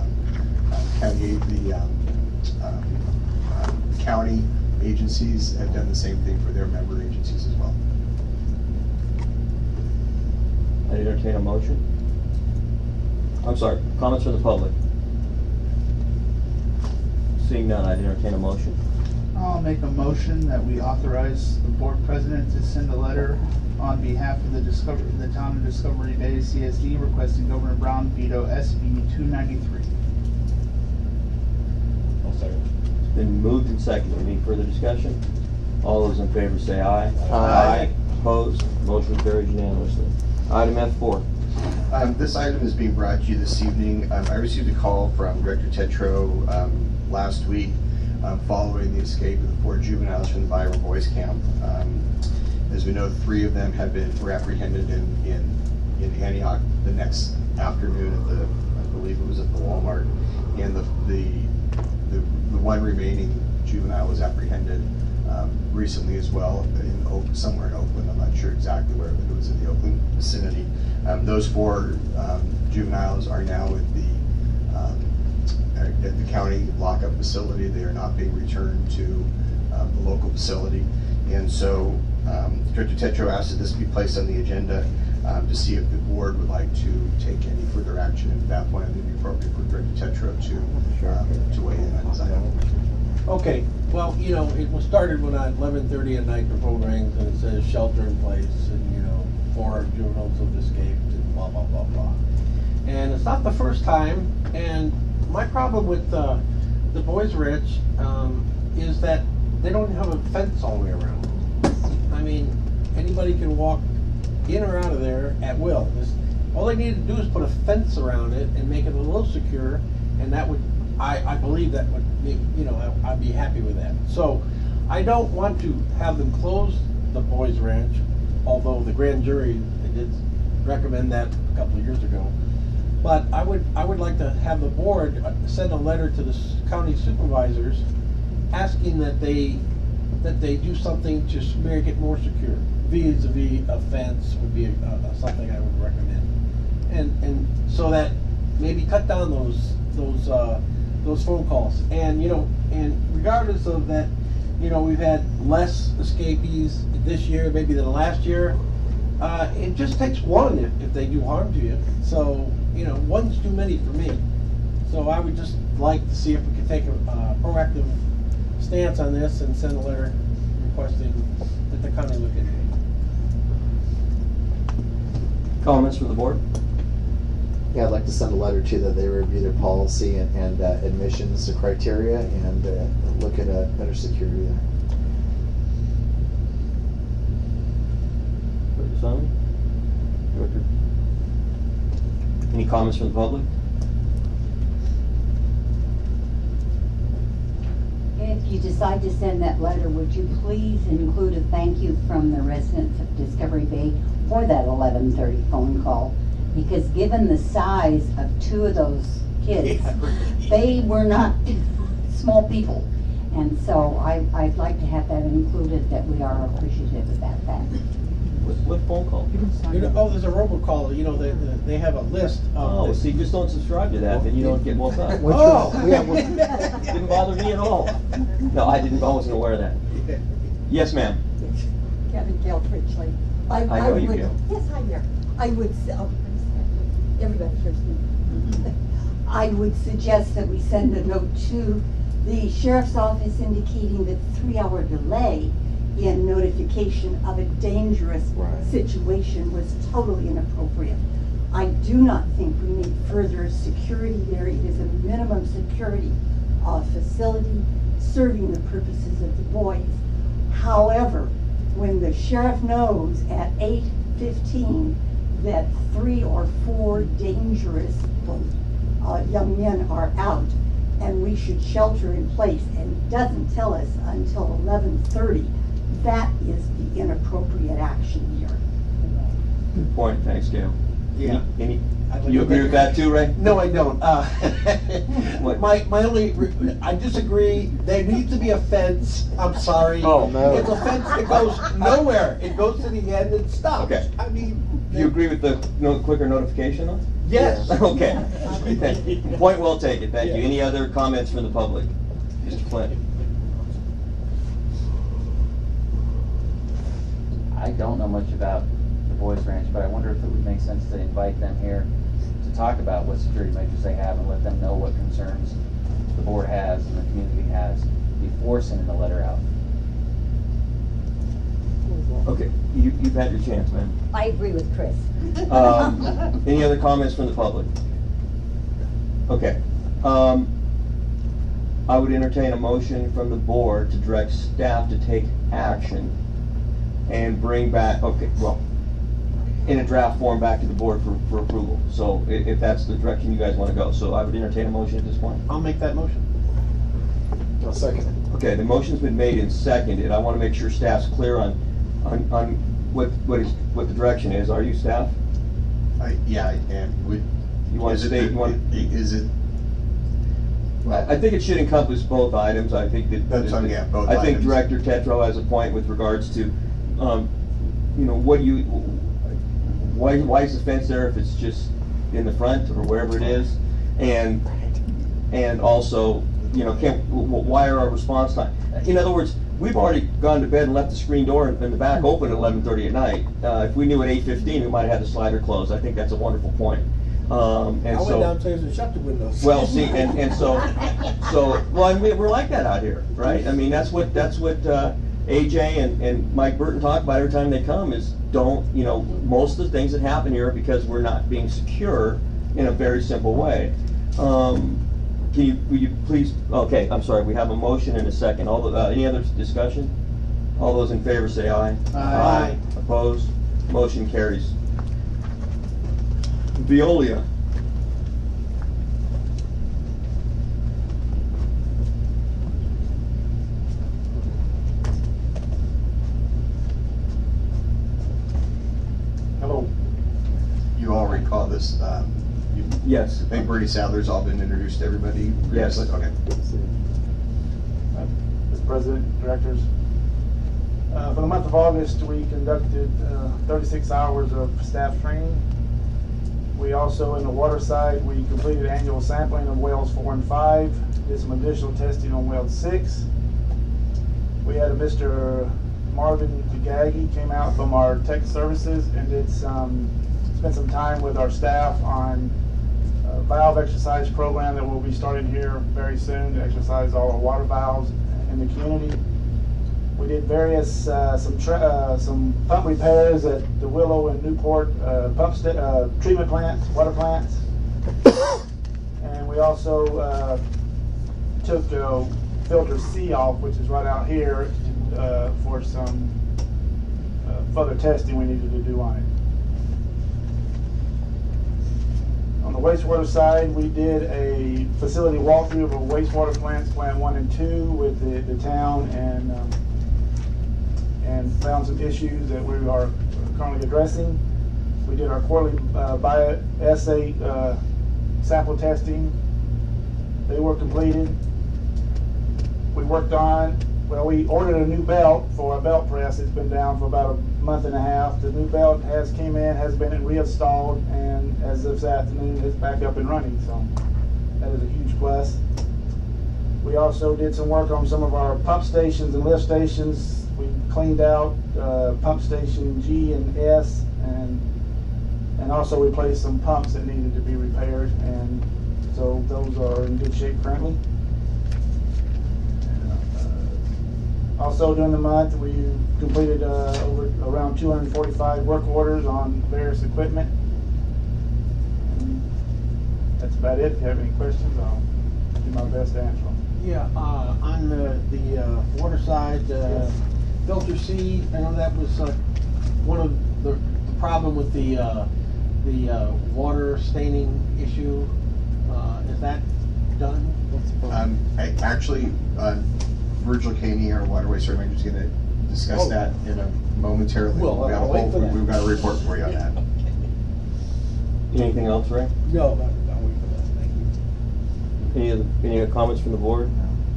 the county agencies have done the same thing for their member agencies as well. I entertain a motion. I'm sorry, comments from the public. Seeing none, I'd entertain a motion. I'll make a motion that we authorize the board president to send a letter on behalf of the town of Discovery Bay CSD requesting Governor Brown veto SB 293. I'll second. It's been moved and seconded. Any further discussion? All those in favor say aye. Aye. Opposed? Motion carries unanimously. Item F4. This item is being brought to you this evening. I received a call from Director Tetro last week following the escape of the 4 juveniles from the Byron Boys Camp. As we know, 3 of them were apprehended in Antioch the next afternoon at I believe it was at the Walmart, and the one remaining juvenile was apprehended recently as well somewhere in Oakland. I'm not sure exactly where, but it was in the Oakland vicinity. Those 4 juveniles are now at the county lockup facility. They are not being returned to the local facility, and so Director Tetro asked that this be placed on the agenda to see if the board would like to take any further action. And at that point, it would be appropriate for Director Tetro to weigh in on this item. Okay, well, it was started when at 11:30 at night, the phone rings and it says shelter in place and, 4 juveniles have escaped and blah, blah, blah, blah. And it's not the first time, and my problem with the Boys Ranch is that they don't have a fence all the way around. I mean, anybody can walk in or out of there at will. All they need to do is put a fence around it and make it a little secure, and that would, I believe that would make, I'd be happy with that. So I don't want to have them close the Boys Ranch, although the grand jury did recommend that a couple of years ago. But I would like to have the board send a letter to the county supervisors asking that they do something to make it more secure. Vis-a-vis a fence would be something I would recommend, and so that maybe cut down those phone calls. And and regardless of that, we've had less escapees this year maybe than last year. It just takes one if they do harm to you. So one's too many for me. So I would just like to see if we could take a proactive stance on this and send a letter requesting that the county look into it. Comments from the board? Yeah, I'd like to send a letter to that they review their policy and admissions criteria and look at a better security there. Director Simon? Director? Any comments from the public? If you decide to send that letter, would you please include a thank you from the residents of Discovery Bay for that 11:30 phone call? Because given the size of 2 of those kids, they were not small people. And so I'd like to have that included, that we are appreciative about that. What phone call? You know, oh, there's a robocall, you know, they have a list of. Oh, see, just don't subscribe to that, then you don't get woke up. Oh! Didn't bother me at all. No, I wasn't aware of that. Yes, ma'am. Kevin Gail Critchley. I know you, would- Gail. Yes, hi there. I would, everybody hears me. I would suggest that we send a note to the sheriff's office indicating that 3-hour delay in notification of a dangerous situation was totally inappropriate. I do not think we need further security there. It is a minimum security facility serving the purposes of the boys. However, when the sheriff knows at 8:15 that 3 or 4 dangerous young men are out and we should shelter in place, and doesn't tell us until 11:30, that is the inappropriate action here. Good point, thanks, Gail. Yeah. You agree with that too, Ray? No, I don't. My only, I disagree. There needs to be a fence. I'm sorry. Oh, no. It's a fence that goes nowhere. It goes to the end and stops. Okay. I mean. Do you agree with the quicker notification though? Yes. Okay. Point well taken, thank you. Any other comments from the public? Mr. Flynn? I don't know much about the Boys Ranch, but I wonder if it would make sense to invite them here to talk about what security measures they have and let them know what concerns the board has and the community has before sending the letter out. Okay, you've had your chance, man. I agree with Chris. Any other comments from the public? Okay. I would entertain a motion from the board to direct staff to take action and bring back, in a draft form back to the board for approval. So if that's the direction you guys want to go. So I would entertain a motion at this point. I'll make that motion. I'll second it. Okay, the motion's been made and seconded. I want to make sure staff's clear on what the direction is. Are you, staff? Yeah, I am. You want to state, is it? Well, I think it should encompass both items. I think that. That's on, yeah, both I think items. Director Tetro has a point with regards to, why is the fence there if it's just in the front or wherever it is? And also, why are our response time? In other words, we've already gone to bed and left the screen door in the back open at 11:30 at night. If we knew at 8:15, we might have had the slider closed. I think that's a wonderful point. I went downstairs and shut the windows. Well, see, we're like that out here, right? I mean, that's what AJ and Mike Burton talk about every time they come is most of the things that happen here are because we're not being secure in a very simple way. Will you please, okay, I'm sorry, we have a motion and a second. Any other discussion? All those in favor say aye. Aye. Opposed? Motion carries. Veolia. Hello. You all recall this? Yes. I think Bernie Sadler's all been introduced to everybody. Yes. Okay. Mr. President, directors. For the month of August, we conducted 36 hours of staff training. We also, in the water side, we completed annual sampling of wells 4 and 5, did some additional testing on well 6. We had a Mr. Marvin Tagagi came out from our tech services and spent some time with our staff on a valve exercise program that will be starting here very soon to exercise all our water valves in the community. We did various some pump repairs at the Willow and Newport treatment plants, water plants, and we also took filter C off, which is right out here, for some further testing we needed to do on it. On the wastewater side, we did a facility walkthrough of our wastewater plants, Plant 1 and 2, with the town, and found some issues that we are currently addressing. We did our quarterly bioassay sample testing. They were completed. we worked on, well, we ordered a new belt for a belt press. It's been down for about a month and a half. The new belt has been reinstalled, and as of this afternoon, it's back up and running, so that is a huge plus. We also did some work on some of our pump stations and lift stations. We cleaned out pump station G and S, and also replaced some pumps that needed to be repaired, and so those are in good shape currently. Also during the month, we completed around 245 work orders on various equipment. And that's about it. If you have any questions, I'll do my best to answer them. Yeah, on the water side, Yes. filter C, I know that was one of the problem with the water staining issue. Is that done? Actually, Virgil Caney, our waterway surveyor, is going to discuss that in a momentarily. Well, I'll wait for that. We've got a report for you on that. Anything else, Ray? No, I'll wait for that, thank you. Any other comments from the board?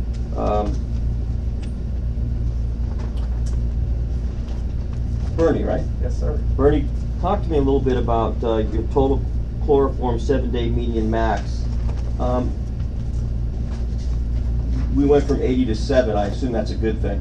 Bernie, right? Yes, sir. Bernie, talk to me a little bit about your total chloroform 7-day median max. We went from 80 to 7. I assume that's a good thing.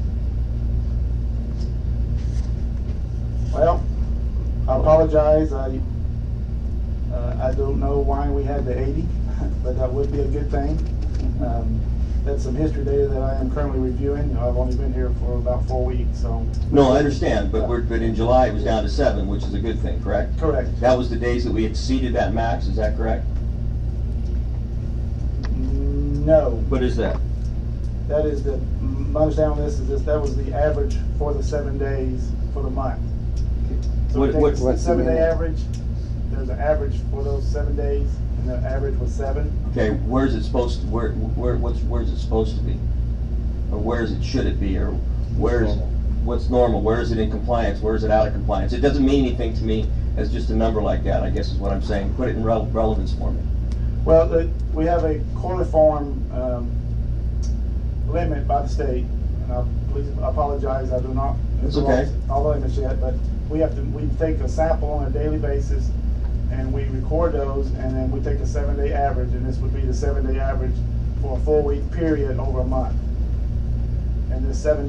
Well, I apologize. I don't know why we had the 80, but that would be a good thing. That's some history data that I am currently reviewing. I've only been here for about 4 weeks, so. No, I understand, but in July it was down to 7, which is a good thing, correct? Correct. That was the days that we exceeded that max. Is that correct? No. What is that? That is my understanding on this is that was the average for the 7 days for the month. So we take the 7-day average, there's an average for those 7 days, and the average was 7. Okay, where's it supposed to, where's it supposed to be? Or should it be, or what's normal? Where is it in compliance? Where is it out of compliance? It doesn't mean anything to me as just a number like that, I guess is what I'm saying. Put it in relevance for me. Well, we have a chloroform limit by the state, and please apologize, I do not It's okay. all the limits yet, but we take a sample on a daily basis, and we record those, and then we take a 7-day average, and this would be the 7-day average for a 4-week period over a month. And this 7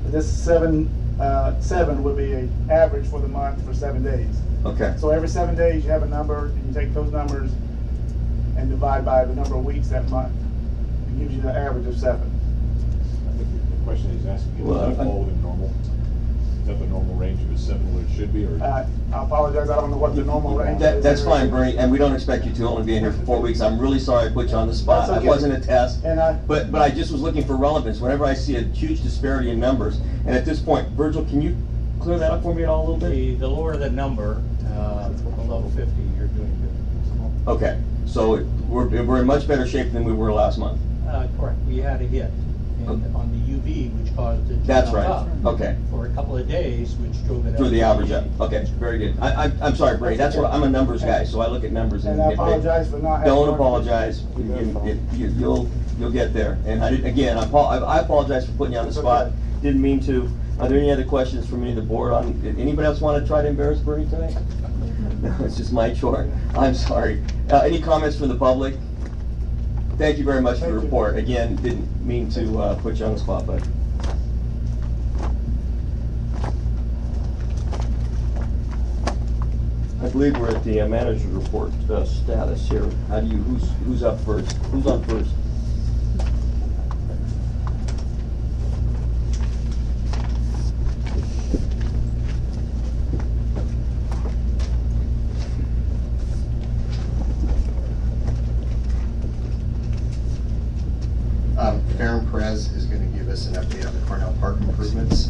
would be an average for the month for 7 days. Okay. So every 7 days you have a number, and you take those numbers and divide by the number of weeks that month. It gives you the average of 7. I think the question he's asking, does that fall within normal? Is that the normal range of 7 what it should be, or? I apologize, I don't know what the normal range is. That's fine, Bernie, and we don't expect you to only be in here for 4 weeks. I'm really sorry I put you on the spot. That's okay. It wasn't a test, And but I just was looking for relevance. Whenever I see a huge disparity in numbers, and at this point, Virgil, can you clear that up for me at all a little bit? The lower the number, below 50, you're doing good. Okay, so we're in much better shape than we were last month. Correct. We had a hit on the UV, which caused it to That's jump right. up Okay. for a couple of days, which drove it up. Through the average up. Okay, very good. I'm sorry, Bernie. That's what I'm a numbers guy, so I look at numbers and I apologize for not having. don't apologize. You'll get there. And I apologize for putting you on the spot. Didn't mean to. Are there any other questions from any of the board? Did anybody else want to try to embarrass Bernie tonight? No, it's just my chore. I'm sorry. Any comments from the public? Thank you very much for the report. Again, didn't mean to put you on the spot, bud. I believe we're at the manager's report status here. Who's up first? Who's on first? Farron Perez is going to give us an update on the Cornell Park improvements,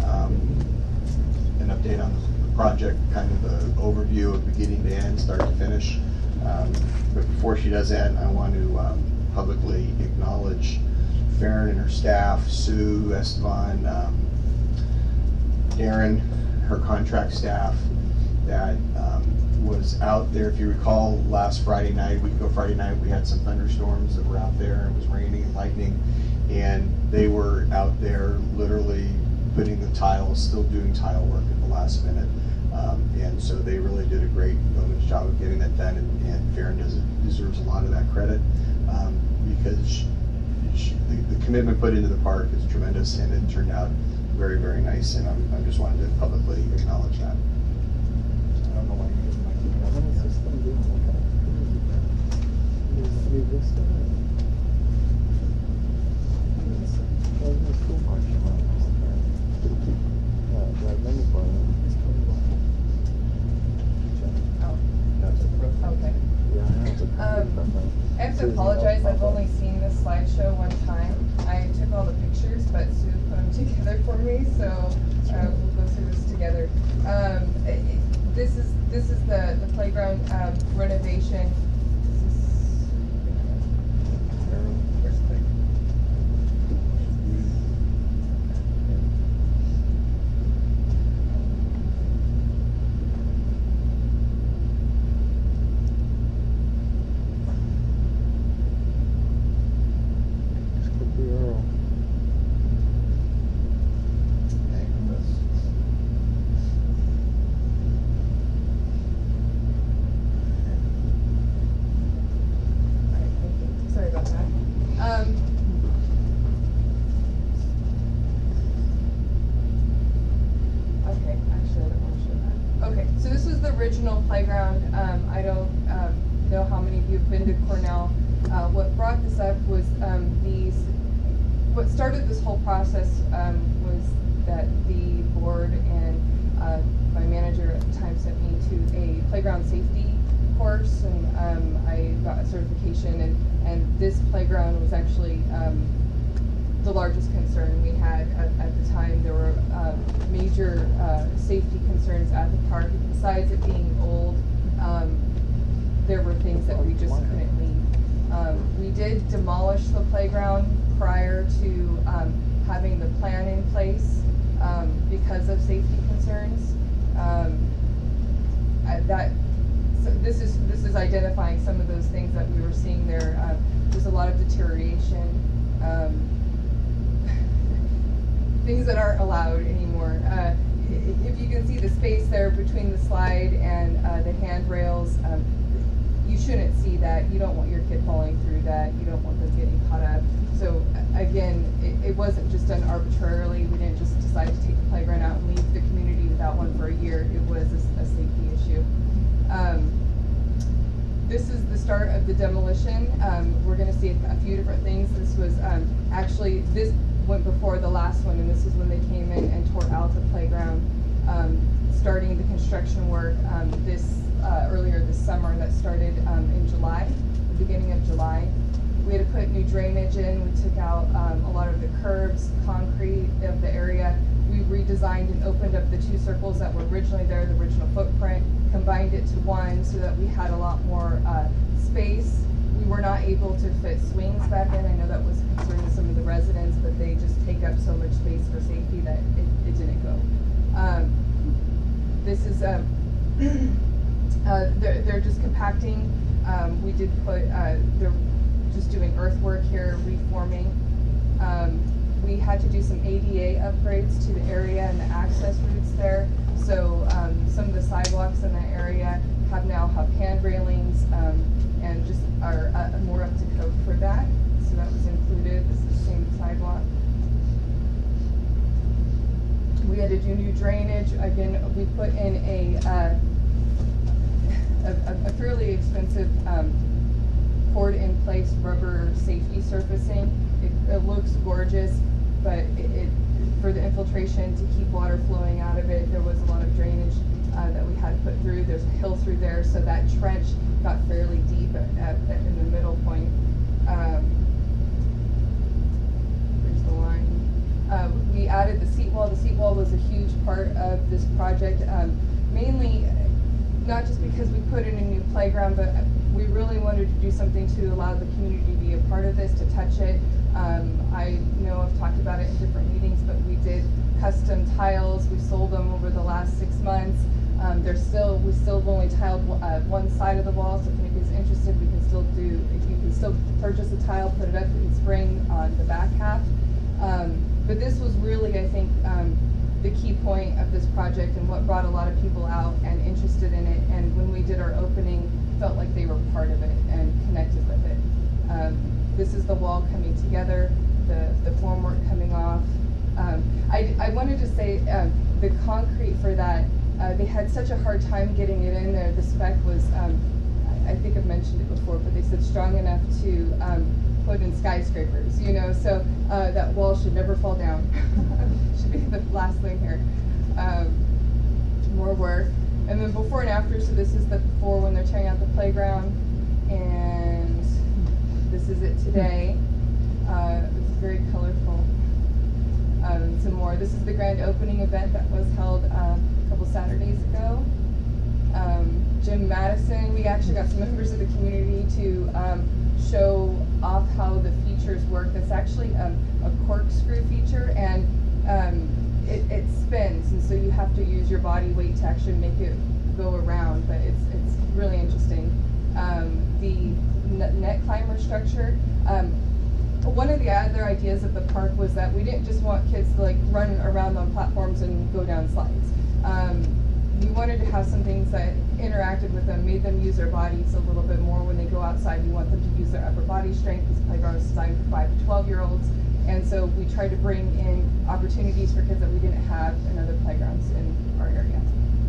an update on the project, kind of the overview of beginning to end, start to finish. But before she does that, I want to publicly acknowledge Farron and her staff, Sue, Esteban, Darren, her contract staff, that was out there. If you recall, last Friday night, week ago Friday night, we had some thunderstorms that were out there. It was raining and lightning, and they were out there literally putting the tiles, still doing tile work at the last minute. And so they really did a great yeoman's job of getting that done, and Farron deserves a lot of that credit because the commitment put into the park is tremendous, and it turned out very, very nice, and I just wanted to publicly acknowledge that. I don't know why you didn't Okay. I have to apologize, I've only seen this slideshow one time. I took all the pictures, but Sue put them together for me, so we'll go through this together. This is the playground renovation. Where's the click? Sorry about that. Okay, actually I don't want to show that. Okay, so this was the original playground. I don't know how many of you have been to Cornell. What brought this up was what started this whole process was that the board and my manager at the time sent me to a playground safety course, and I got a certification, and this playground was actually the largest concern we had at the time. There were major safety concerns at the park. Besides it being old, there were things that we just couldn't leave. We did demolish the playground prior to having the plan in place because of safety concerns. So this is identifying some of those things that we were seeing there. There's a lot of deterioration, things that aren't allowed anymore. If you can see the space there between the slide and the handrails, you shouldn't see that. You don't want your kid falling through that. You don't want them getting caught up. So again, it wasn't just done arbitrarily. We didn't just decide to take the playground out and leave the community without one for a year. It was a safety issue. This is the start of the demolition. We're going to see a few different things. This was actually, this went before the last one, and this is when they came in and tore out the playground, starting the construction work earlier this summer. That started in July, the beginning of July. We had to put new drainage in. We took out a lot of the curbs, concrete of the area. We redesigned and opened up the two circles that were originally there, the original footprint, combined it to one so that we had a lot more space. We were not able to fit swings back in. I know that was a concern to some of the residents, but they just take up so much space for safety that it didn't go. This is, they're just compacting. We did put, they're just doing earthwork here, reforming. We had to do some ADA upgrades to the area and the access routes there. So some of the sidewalks in that area now have hand railings and just are more up to code for that. So that was included. This is the same sidewalk. We had to do new drainage. Again, we put in a fairly expensive poured in place rubber safety surfacing. It looks gorgeous, but for the infiltration to keep water flowing out of it, there was a lot of drainage that we had to put through. There's a hill through there, so that trench got fairly deep in the middle point. There's the line. We added the seat wall. The seat wall was a huge part of this project, mainly not just because we put in a new playground, but we really wanted to do something to allow the community to be a part of this, to touch it. I know I've talked about it in different meetings, but we did custom tiles. We sold them over the last 6 months. We still have only tiled one side of the wall, so if anybody's interested, we can still do, if you can still purchase a tile, put it up in spring on the back half. But this was really, I think, the key point of this project and what brought a lot of people out and interested in it. And when we did our opening, felt like they were part of it and connected with it. This is the wall coming together, the formwork coming off. I wanted to say the concrete for that, they had such a hard time getting it in there. The spec was, I think I've mentioned it before, but they said strong enough to put in skyscrapers, you know, so that wall should never fall down. Should be the last thing here. More work. And then before and after, so this is the before when they're tearing out the playground, and this is it today. It's very colorful. Some more. This is the grand opening event that was held a couple Saturdays ago. Jim Madison, we actually got some members of the community to show off how the features work. That's actually a corkscrew feature, and it spins, and so you have to use your body weight to actually make it go around, but it's really interesting. The net climber structure, one of the other ideas of the park was that we didn't just want kids to like run around on platforms and go down slides. We wanted to have some things that interacted with them, made them use their bodies a little bit more when they go outside. We want them to use their upper body strength. This playground is designed for 5 to 12-year-olds. And so we tried to bring in opportunities for kids that we didn't have in other playgrounds in our area.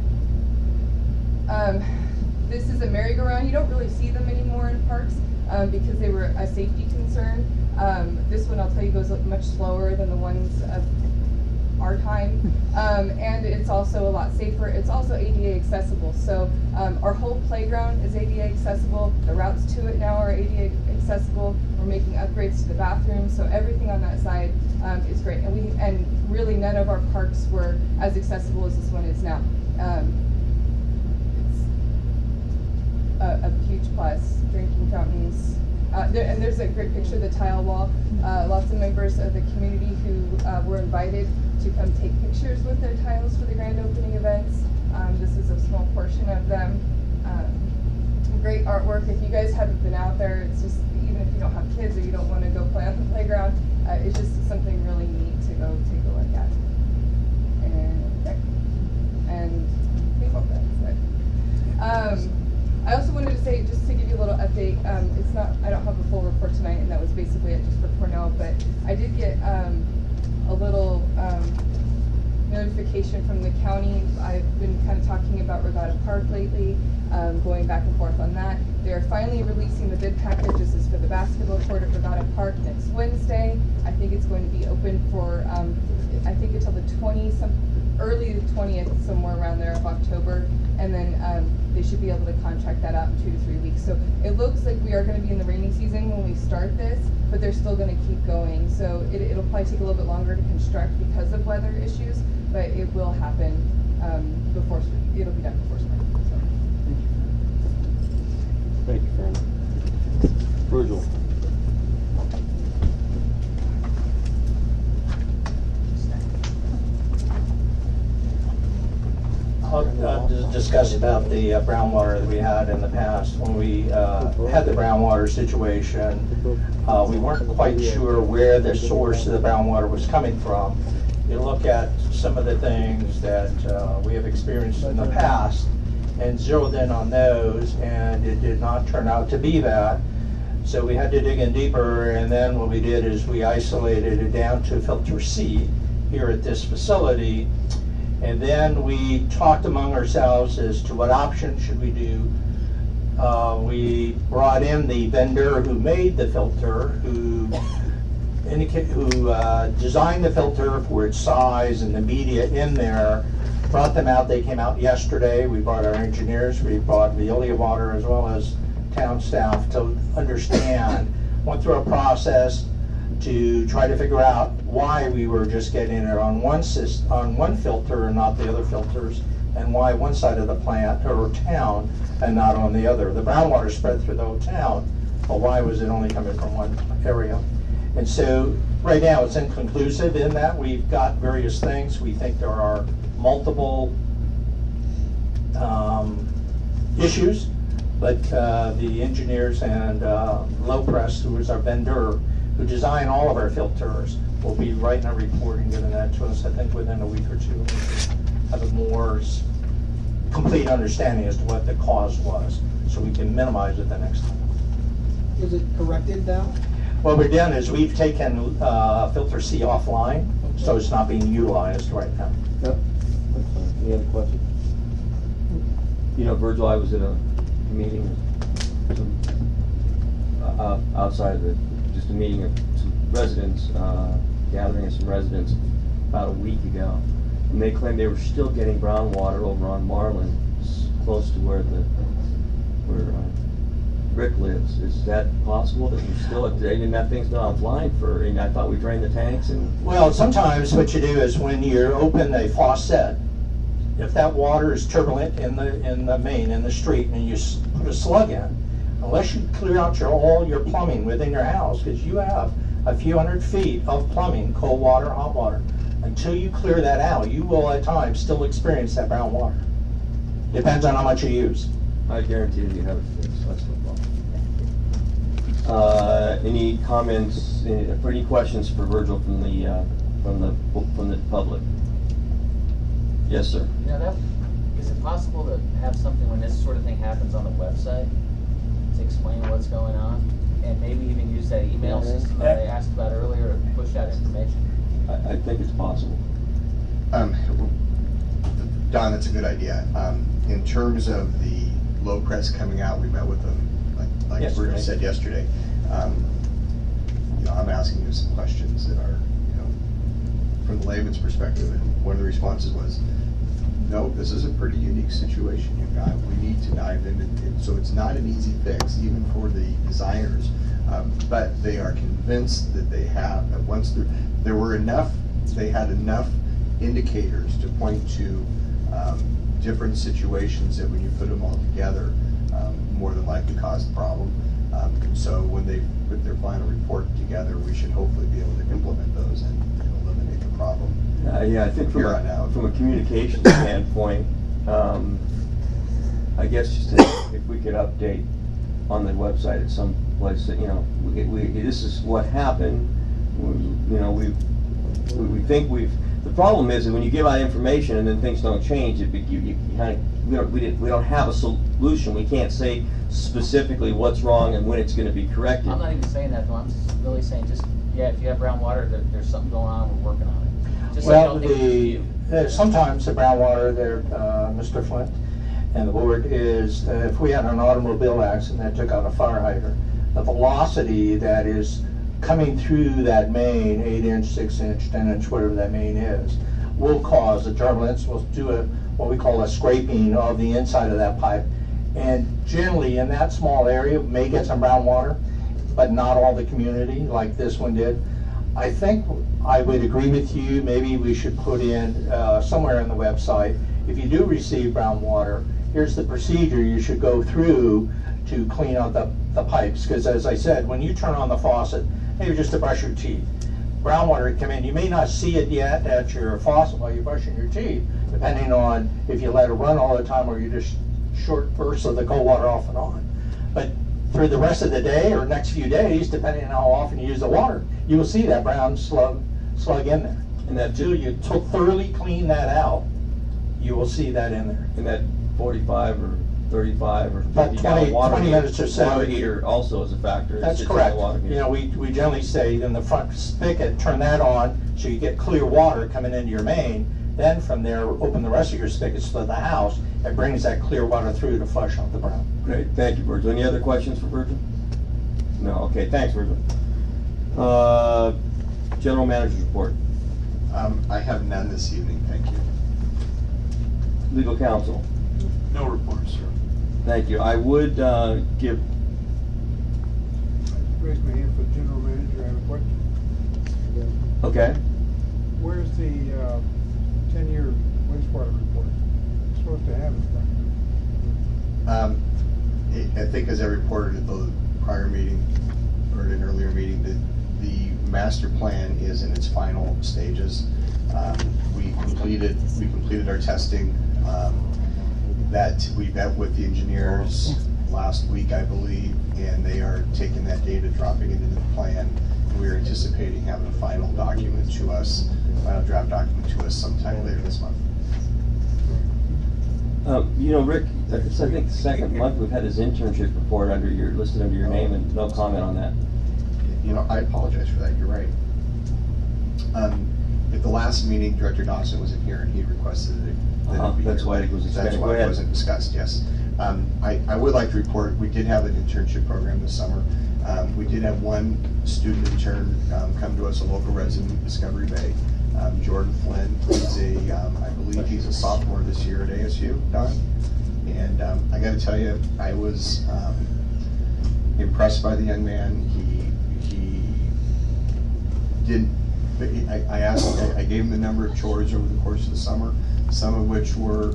This is a merry-go-round. You don't really see them anymore in parks because they were a safety concern. This one, I'll tell you, goes much slower than the ones of our time, and it's also a lot safer. It's also ADA accessible, so our whole playground is ADA accessible. The routes to it now are ADA accessible. We're making upgrades to the bathrooms, so everything on that side is great. And really none of our parks were as accessible as this one is now. It's a huge plus. Drinking fountains. And there's a great picture of the tile wall. Lots of members of the community who were invited to come take pictures with their tiles for the grand opening events. This is a small portion of them. Great artwork. If you guys haven't been out there, it's just, even if you don't have kids or you don't want to go play on the playground, it's just something really neat to go take a look at. And I think that's it. I also wanted to say, just to give you a little update, it's not, I don't have a full report tonight, and that was basically it just for Cornell, but I did get a little notification from the county. I've been kind of talking about Regatta Park lately, going back and forth on that. They're finally releasing the bid package. This is for the basketball court at Regatta Park next Wednesday. I think it's going to be open for, I think until the early the 20th, somewhere around there of October, and then they should be able to contract that out in 2 to 3 weeks. So it looks like we are going to be in the rainy season when we start this, but they're still going to keep going. So it'll probably take a little bit longer to construct because of weather issues, but it will happen before spring. It'll be done before spring. So. Thank you, Fran. Virgil. I'll just discuss about the brown water that we had in the past. When we had the brown water situation, we weren't quite sure where the source of the brown water was coming from. You look at some of the things that we have experienced in the past and zeroed in on those, and it did not turn out to be that. So we had to dig in deeper, and then what we did is we isolated it down to filter C here at this facility. And then we talked among ourselves as to what option should we do. We brought in the vendor who made the filter, who designed the filter for its size and the media in there. Brought them out. They came out yesterday. We brought our engineers. We brought Veolia Water as well as town staff to understand. Went through a process to try to figure out why we were just getting it on one filter and not the other filters, and why one side of the plant or town and not on the other. The brown water spread through the whole town, but why was it only coming from one area? And so right now it's inconclusive in that we've got various things. We think there are multiple issues, but the engineers and Lowpress, who is our vendor, who design all of our filters, will be writing a report and giving that to us, I think, within a week or two. We'll have a more complete understanding as to what the cause was, so we can minimize it the next time. Is it corrected now? What we've done is we've taken filter C offline, so it's not being utilized right now. Yep. Any other questions? You know, Virgil, I was at a meeting, outside of just a meeting of some residents, gathering of some residents about a week ago. And they claimed they were still getting brown water over on Marlin, close to where Rick lives. Is that possible that we're still, and that thing's been offline for, and I thought we drained the tanks and... Well, sometimes what you do is when you open a faucet, if that water is turbulent in the main, in the street, and you put a slug in, unless you clear out all your plumbing within your house, because you have a few hundred feet of plumbing, cold water, hot water, until you clear that out, you will at times still experience that brown water. Depends on how much you use. I guarantee you have it fixed. That's no problem. Any comments, any questions for Virgil from the public? Yes, sir. You know, is it possible to have something when this sort of thing happens on the website to explain what's going on, and maybe even use that email system that I asked about earlier to push out information? I think it's possible. Don, that's a good idea. In terms of the Lowpress coming out, we met with them, like Virgil said yesterday. You know, I'm asking you some questions that are, you know, from the layman's perspective, and one of the responses was, no, this is a pretty unique situation you've got. We need to dive into it. So it's not an easy fix, even for the designers. But they are convinced that they have, that once there were enough, they had enough indicators to point to different situations that when you put them all together, more than likely caused the problem. So when they put their final report together, we should hopefully be able to implement those and eliminate the problem. Yeah, I think from a communication standpoint, I guess just if we could update on the website at some place that, you know, this is what happened. You know, we think we've. The problem is that when you give out information and then things don't change, we don't have a solution. We can't say specifically what's wrong and when it's going to be corrected. I'm not even saying that, though. I'm just really saying, if you have brown water, there's something going on. We're working on it. Just Well, so you don't think sometimes the brown water there, Mr. Flint and the board, is if we had an automobile accident that took out a fire hydrant, the velocity that is coming through that main, 8-inch, 6-inch, 10-inch, whatever that main is, will cause a turbulence. We'll do what we call a scraping of the inside of that pipe. And generally in that small area, may get some brown water, but not all the community like this one did. I think I would agree with you, maybe we should put in somewhere on the website, if you do receive brown water, here's the procedure you should go through to clean out the pipes. Because as I said, when you turn on the faucet, maybe just to brush your teeth, brown water come in. You may not see it yet at your faucet while you're brushing your teeth, depending on if you let it run all the time or you just short bursts of the cold water off and on. But through the rest of the day or next few days, depending on how often you use the water, you will see that brown slug in there. And until you thoroughly clean that out, you will see that in there. And that 45 or 35 or 50 About 20 water minutes or so. Water heater also is a factor. That's correct. You know, we generally say in the front spigot, turn that on so you get clear water coming into your main. Then from there, open the rest of your spigots to the house. It brings that clear water through to flush out the brown. Great, thank you, Virgil. Any other questions for Virgil? No, okay, thanks, Virgil. General Manager's report. I have none this evening, thank you. Legal counsel. No report, sir. Thank you. I would give. Raise my hand for the general manager. I have a question. Okay. Where's the 10-year wastewater report? It's supposed to have it. I think as I reported at the prior meeting, or at an earlier meeting, that the master plan is in its final stages. We completed our testing. That we met with the engineers last week, I believe, and they are taking that data, dropping it into the plan. We are anticipating having a final document to us, final draft document to us sometime later this month. You know, Rick, it's I think the second month we've had his internship report listed under your name, and no comment on that. You know, I apologize for that. You're right. At the last meeting, Director Dawson wasn't here, and he requested that it be that's here. why it was That's why it wasn't discussed. Yes. I would like to report we did have an internship program this summer. We did have one student intern come to us, a local resident in Discovery Bay, Jordan Flynn. He's I believe he's a sophomore this year at ASU, Don. And I got to tell you, I was impressed by the young man. He didn't. I gave him a number of chores over the course of the summer, some of which were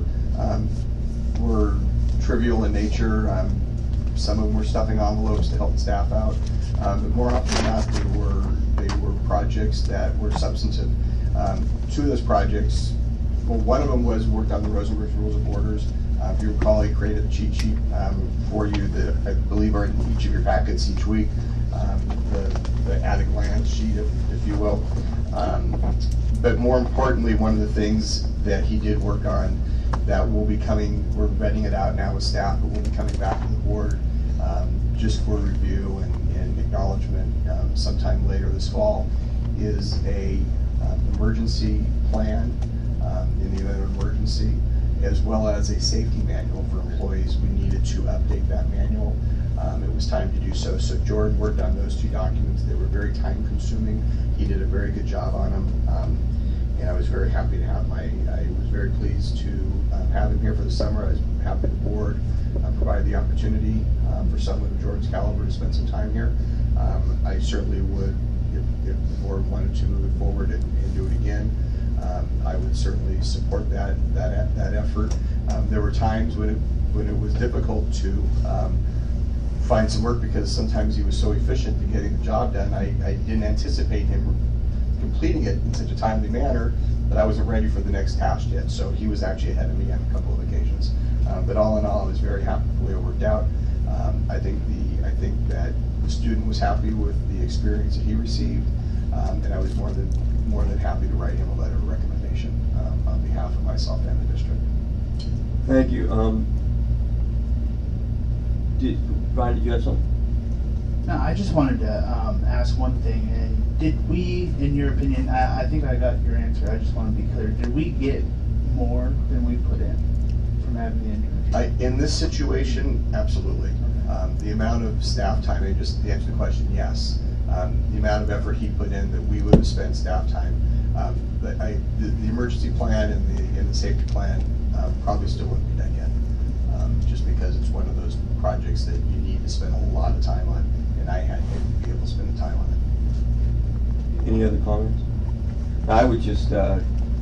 trivial in nature. Some of them were stuffing envelopes to help staff out. But more often than not, they were projects that were substantive. Two of those projects, well, one of them was worked on the Rosenberg's Rules of Orders. If you recall, he created a cheat sheet for you that I believe are in each of your packets each week. The at-a-glance sheet, if you will. But more importantly, one of the things that he did work on that will be coming, we're vetting it out now with staff, but we'll be coming back to the board just for review and acknowledgement sometime later this fall, is a emergency plan in the event of emergency, as well as a safety manual for employees. We needed to update that manual. It was time to do so. So Jordan worked on those two documents. They were very time consuming. He did a very good job on them. And I was very happy to have I was very pleased to have him here for the summer. I was happy the board provided the opportunity for someone of Jordan's caliber to spend some time here. I certainly would, if the board wanted to move it forward and do it again, I would certainly support that effort. There were times when it was difficult to find some work because sometimes he was so efficient in getting the job done. I didn't anticipate him completing it in such a timely manner that I wasn't ready for the next task yet. So he was actually ahead of me on a couple of occasions. But all in all, I was very happy with the way it worked out. I think that the student was happy with the experience that he received, and I was more than happy to write him a letter of recommendation on behalf of myself and the district. Thank you. Brian, did you have something? No, I just wanted to ask one thing. And did we, in your opinion, I think I got your answer. I just want to be clear. Did we get more than we put in from having the internship? In this situation, absolutely. The amount of staff time, and just to answer the question, yes. The amount of effort he put in that we would have spent staff time. But the emergency plan and the safety plan probably still wouldn't be done yet. Just because it's one of those projects that you need to spend a lot of time on, and I had to be able to spend the time on it. Any other comments? I would just go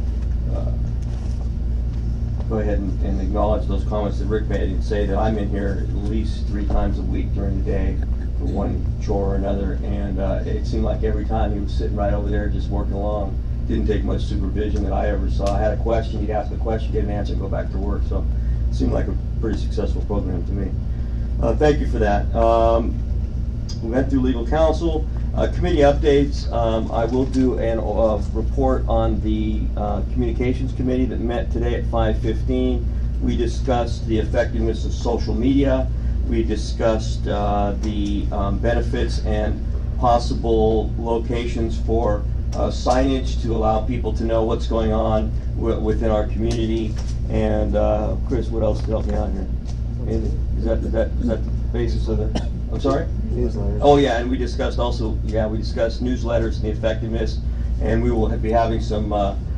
ahead and acknowledge those comments that Rick made and say that I'm in here at least 3 times a week during the day for one chore or another, and it seemed like every time he was sitting right over there just working along. Didn't take much supervision that I ever saw. I had a question, he'd ask a question, get an answer, and go back to work. So it seemed like a pretty successful program to me. Thank you for that. We went through legal counsel. Committee updates. I will do a report on the communications committee that met today at 5:15. We discussed the effectiveness of social media. We discussed the benefits and possible locations for signage to allow people to know what's going on within our community. And Chris, what else to help me out here? Is that the basis of it? I'm sorry? Newsletters. Oh yeah, and we discussed also, we discussed newsletters and the effectiveness, and we will be having some,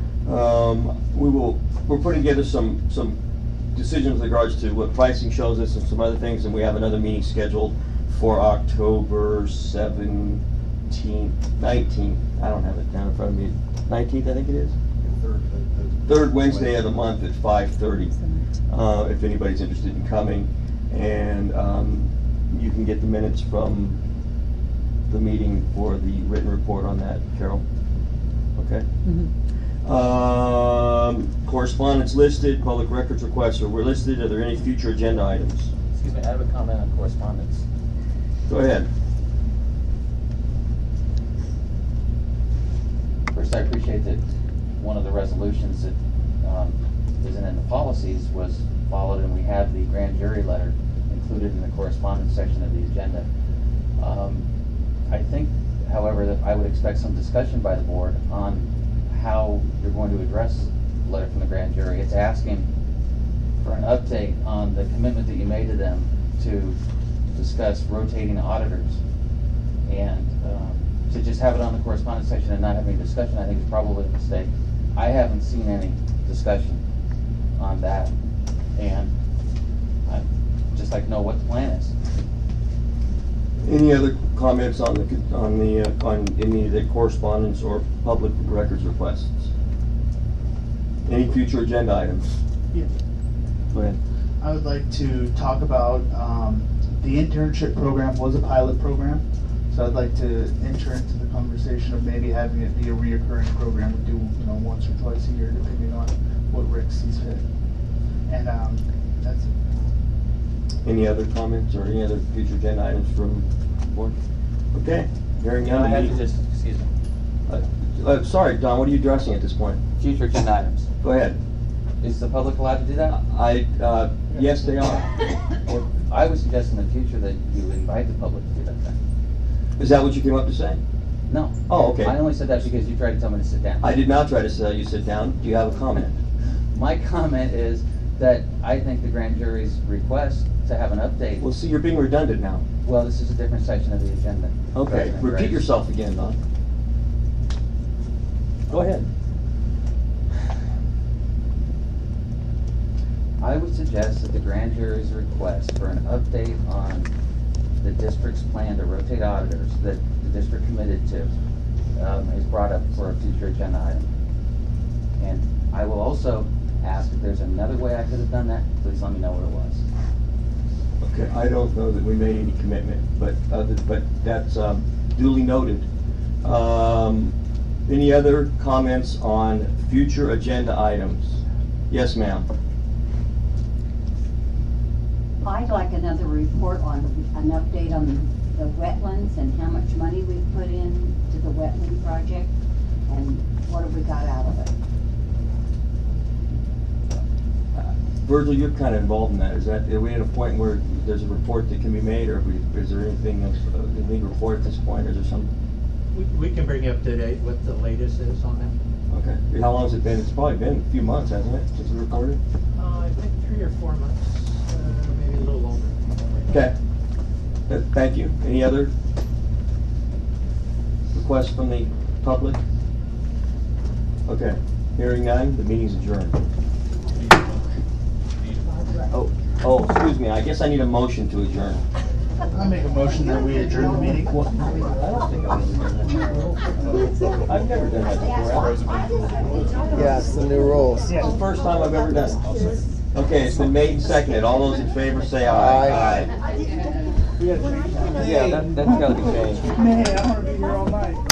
we're putting together some decisions with regards to what pricing shows us and some other things, and we have another meeting scheduled for October 17th, 19th. I don't have it down in front of me. 19th, I think it is. Third Wednesday of the month at 5:30. If anybody's interested in coming, and you can get the minutes from the meeting for the written report on that, Carol. Okay. Correspondence listed, public records requests were listed. Are there any future agenda items? Excuse me, I have a comment on correspondence. Go ahead. First, I appreciate that one of the resolutions that isn't in the policies was followed, and we have the grand jury letter included in the correspondence section of the agenda. I think, however, that I would expect some discussion by the board on how you're going to address the letter from the grand jury. It's asking for an update on the commitment that you made to them to discuss rotating auditors. And to just have it on the correspondence section and not have any discussion, I think is probably a mistake. I haven't seen any discussion on that, and I'd just like to know what the plan is. Any other comments on any of the correspondence or public records requests? Any future agenda items? Yeah. Go ahead. I would like to talk about the internship program was a pilot program, so I'd like to enter into the conversation of maybe having it be a reoccurring program. We do, once or twice a year, depending on what Rick sees fit. And that's it. Any other comments or any other future agenda items from the board? Okay. Hearing none. I have to just, excuse me. Sorry, Don. What are you addressing at this point? Future agenda items. Go ahead. Is the public allowed to do that? Yes, they are. Well, I would suggest in the future that you invite the public to do that thing. Is that what you came up to say? No. Oh, okay. I only said that because you tried to tell me to sit down. I did not try to tell you to sit down. Do you have a comment? My comment is that I think the grand jury's request to have an update. Well, see, you're being redundant now. Well, this is a different section of the agenda. Okay. President Repeat Grace. yourself again, Don. Go ahead. I would suggest that the grand jury's request for an update on the district's plan to rotate auditors that the district committed to is brought up for a future agenda item. And I will also ask if there's another way I could have done that. Please let me know what it was. Okay. I don't know that we made any commitment, but that's duly noted. Any other comments on future agenda items? Yes, ma'am. I'd like another report on, an update on the wetlands and how much money we've put into the wetland project and what have we got out of it. Virgil, you're kind of involved in that. Are we at a point where there's a report that can be made, or is there anything else, any report at this point, or is there some? We can bring you up to date what the latest is on that. Okay. How long has it been? It's probably been a few months, hasn't it, since we reported? I think 3 or 4 months, maybe a little longer. Okay. Thank you. Any other requests from the public? Okay. Hearing none, the meeting's adjourned. Oh, excuse me. I guess I need a motion to adjourn. I make a motion that we adjourn the meeting. I don't think I've never done that before. Yes, the new rules. It's the first time I've ever done it. Okay, it's been made and seconded. All those in favor say aye. Aye. Yeah, that's gotta be changed. Man, I want to be here all night.